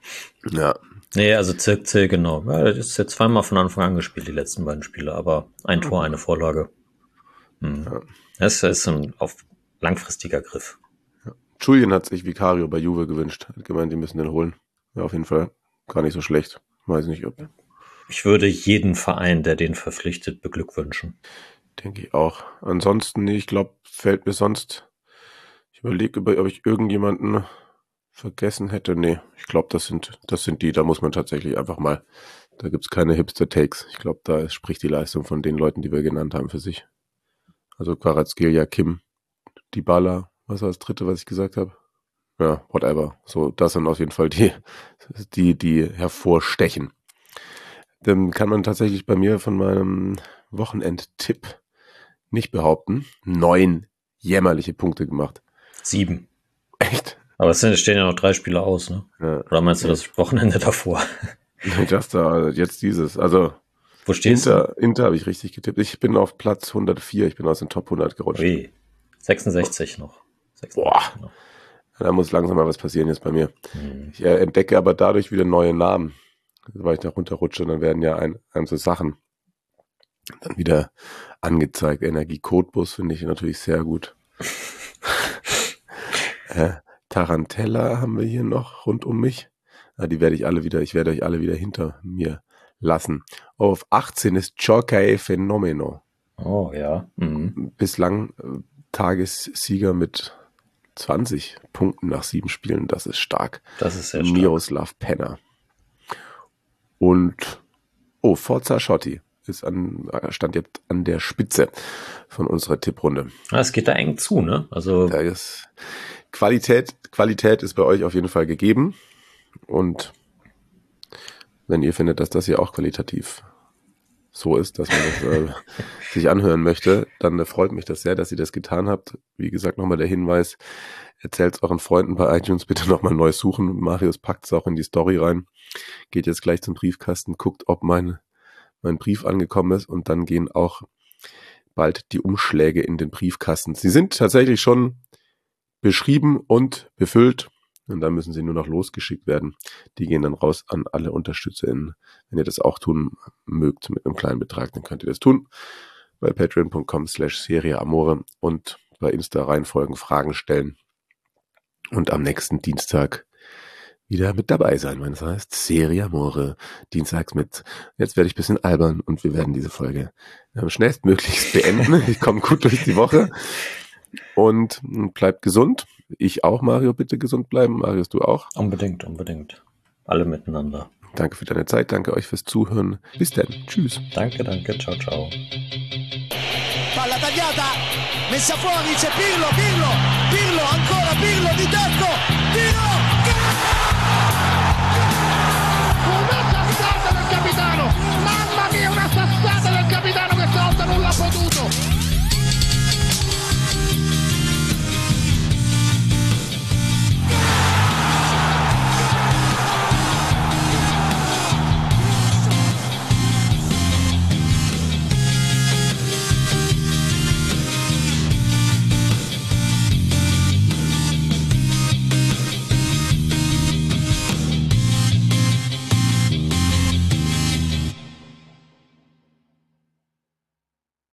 Nee, also Zirkzee, genau. Ja, das ist jetzt 2-mal von Anfang an gespielt, die letzten beiden Spiele, aber ein Tor, eine Vorlage. Ja. Das ist ein auf langfristiger Griff. Ja. Julian hat sich Vicario bei Juve gewünscht. Hat gemeint, die müssen den holen. Ja, auf jeden Fall gar nicht so schlecht. Weiß nicht, ob. Ich würde jeden Verein, der den verpflichtet, beglückwünschen. Denke ich auch. Ansonsten, ich glaube, fällt mir sonst. Ich überlege, ob ich irgendjemanden vergessen hätte. Nee, ich glaube, das sind die. Da muss man tatsächlich einfach mal. Da gibt's keine Hipster-Takes. Ich glaube, da spricht die Leistung von den Leuten, die wir genannt haben, für sich. Also Kvaratskhelia, Kim, Dybala, was war das dritte, was ich gesagt habe? Ja, whatever. So, das sind auf jeden Fall die hervorstechen. Dann kann man tatsächlich bei mir von meinem Wochenendtipp nicht behaupten. 9 jämmerliche Punkte gemacht. 7. Echt? Aber es stehen ja noch 3 Spiele aus, ne? Ja. Oder meinst du das Wochenende davor? Das da, jetzt dieses. Also, wo stehst du? Inter habe ich richtig getippt. Ich bin auf Platz 104. Ich bin aus den Top 100 gerutscht. Ui. 66 noch. 66 Boah. Noch. Da muss langsam mal was passieren jetzt bei mir. Ich entdecke aber dadurch wieder neue Namen. Weil ich da runterrutsche, dann werden ja so Sachen dann wieder angezeigt. Energie-Codebus finde ich natürlich sehr gut. Tarantella haben wir hier noch rund um mich. Ja, ich werde euch alle wieder hinter mir lassen. Auf 18 ist Jorkae Fenomeno. Oh ja. Bislang Tagessieger mit 20 Punkten nach 7 Spielen. Das ist stark. Das ist sehr stark. Miroslav Penner. Und Forza Schotti stand jetzt an der Spitze von unserer Tipprunde. Es geht da eng zu, ne? Also da ist Qualität ist bei euch auf jeden Fall gegeben. Und wenn ihr findet, dass das hier auch qualitativ so ist, dass man das sich anhören möchte, dann freut mich das sehr, dass ihr das getan habt. Wie gesagt, nochmal der Hinweis, erzählt es euren Freunden bei iTunes, bitte nochmal neu suchen. Marius packt es auch in die Story rein. Geht jetzt gleich zum Briefkasten, guckt, ob mein Brief angekommen ist und dann gehen auch bald die Umschläge in den Briefkasten. Sie sind tatsächlich schon beschrieben und befüllt und dann müssen sie nur noch losgeschickt werden. Die gehen dann raus an alle UnterstützerInnen. Wenn ihr das auch tun mögt mit einem kleinen Betrag, dann könnt ihr das tun bei patreon.com/serieamore und bei Insta reinfolgen, Fragen stellen und am nächsten Dienstag wieder mit dabei sein, wenn es heißt Serie Amore, dienstags mit. Jetzt werde ich ein bisschen albern und wir werden diese Folge schnellstmöglichst beenden. Ich komme gut durch die Woche und bleibt gesund. Ich auch, Mario, bitte gesund bleiben. Marius, du auch? Unbedingt. Alle miteinander. Danke für deine Zeit, danke euch fürs Zuhören. Bis dann. Tschüss. Danke. Ciao. Palla tagliata, messa fuori, c'è Pirlo.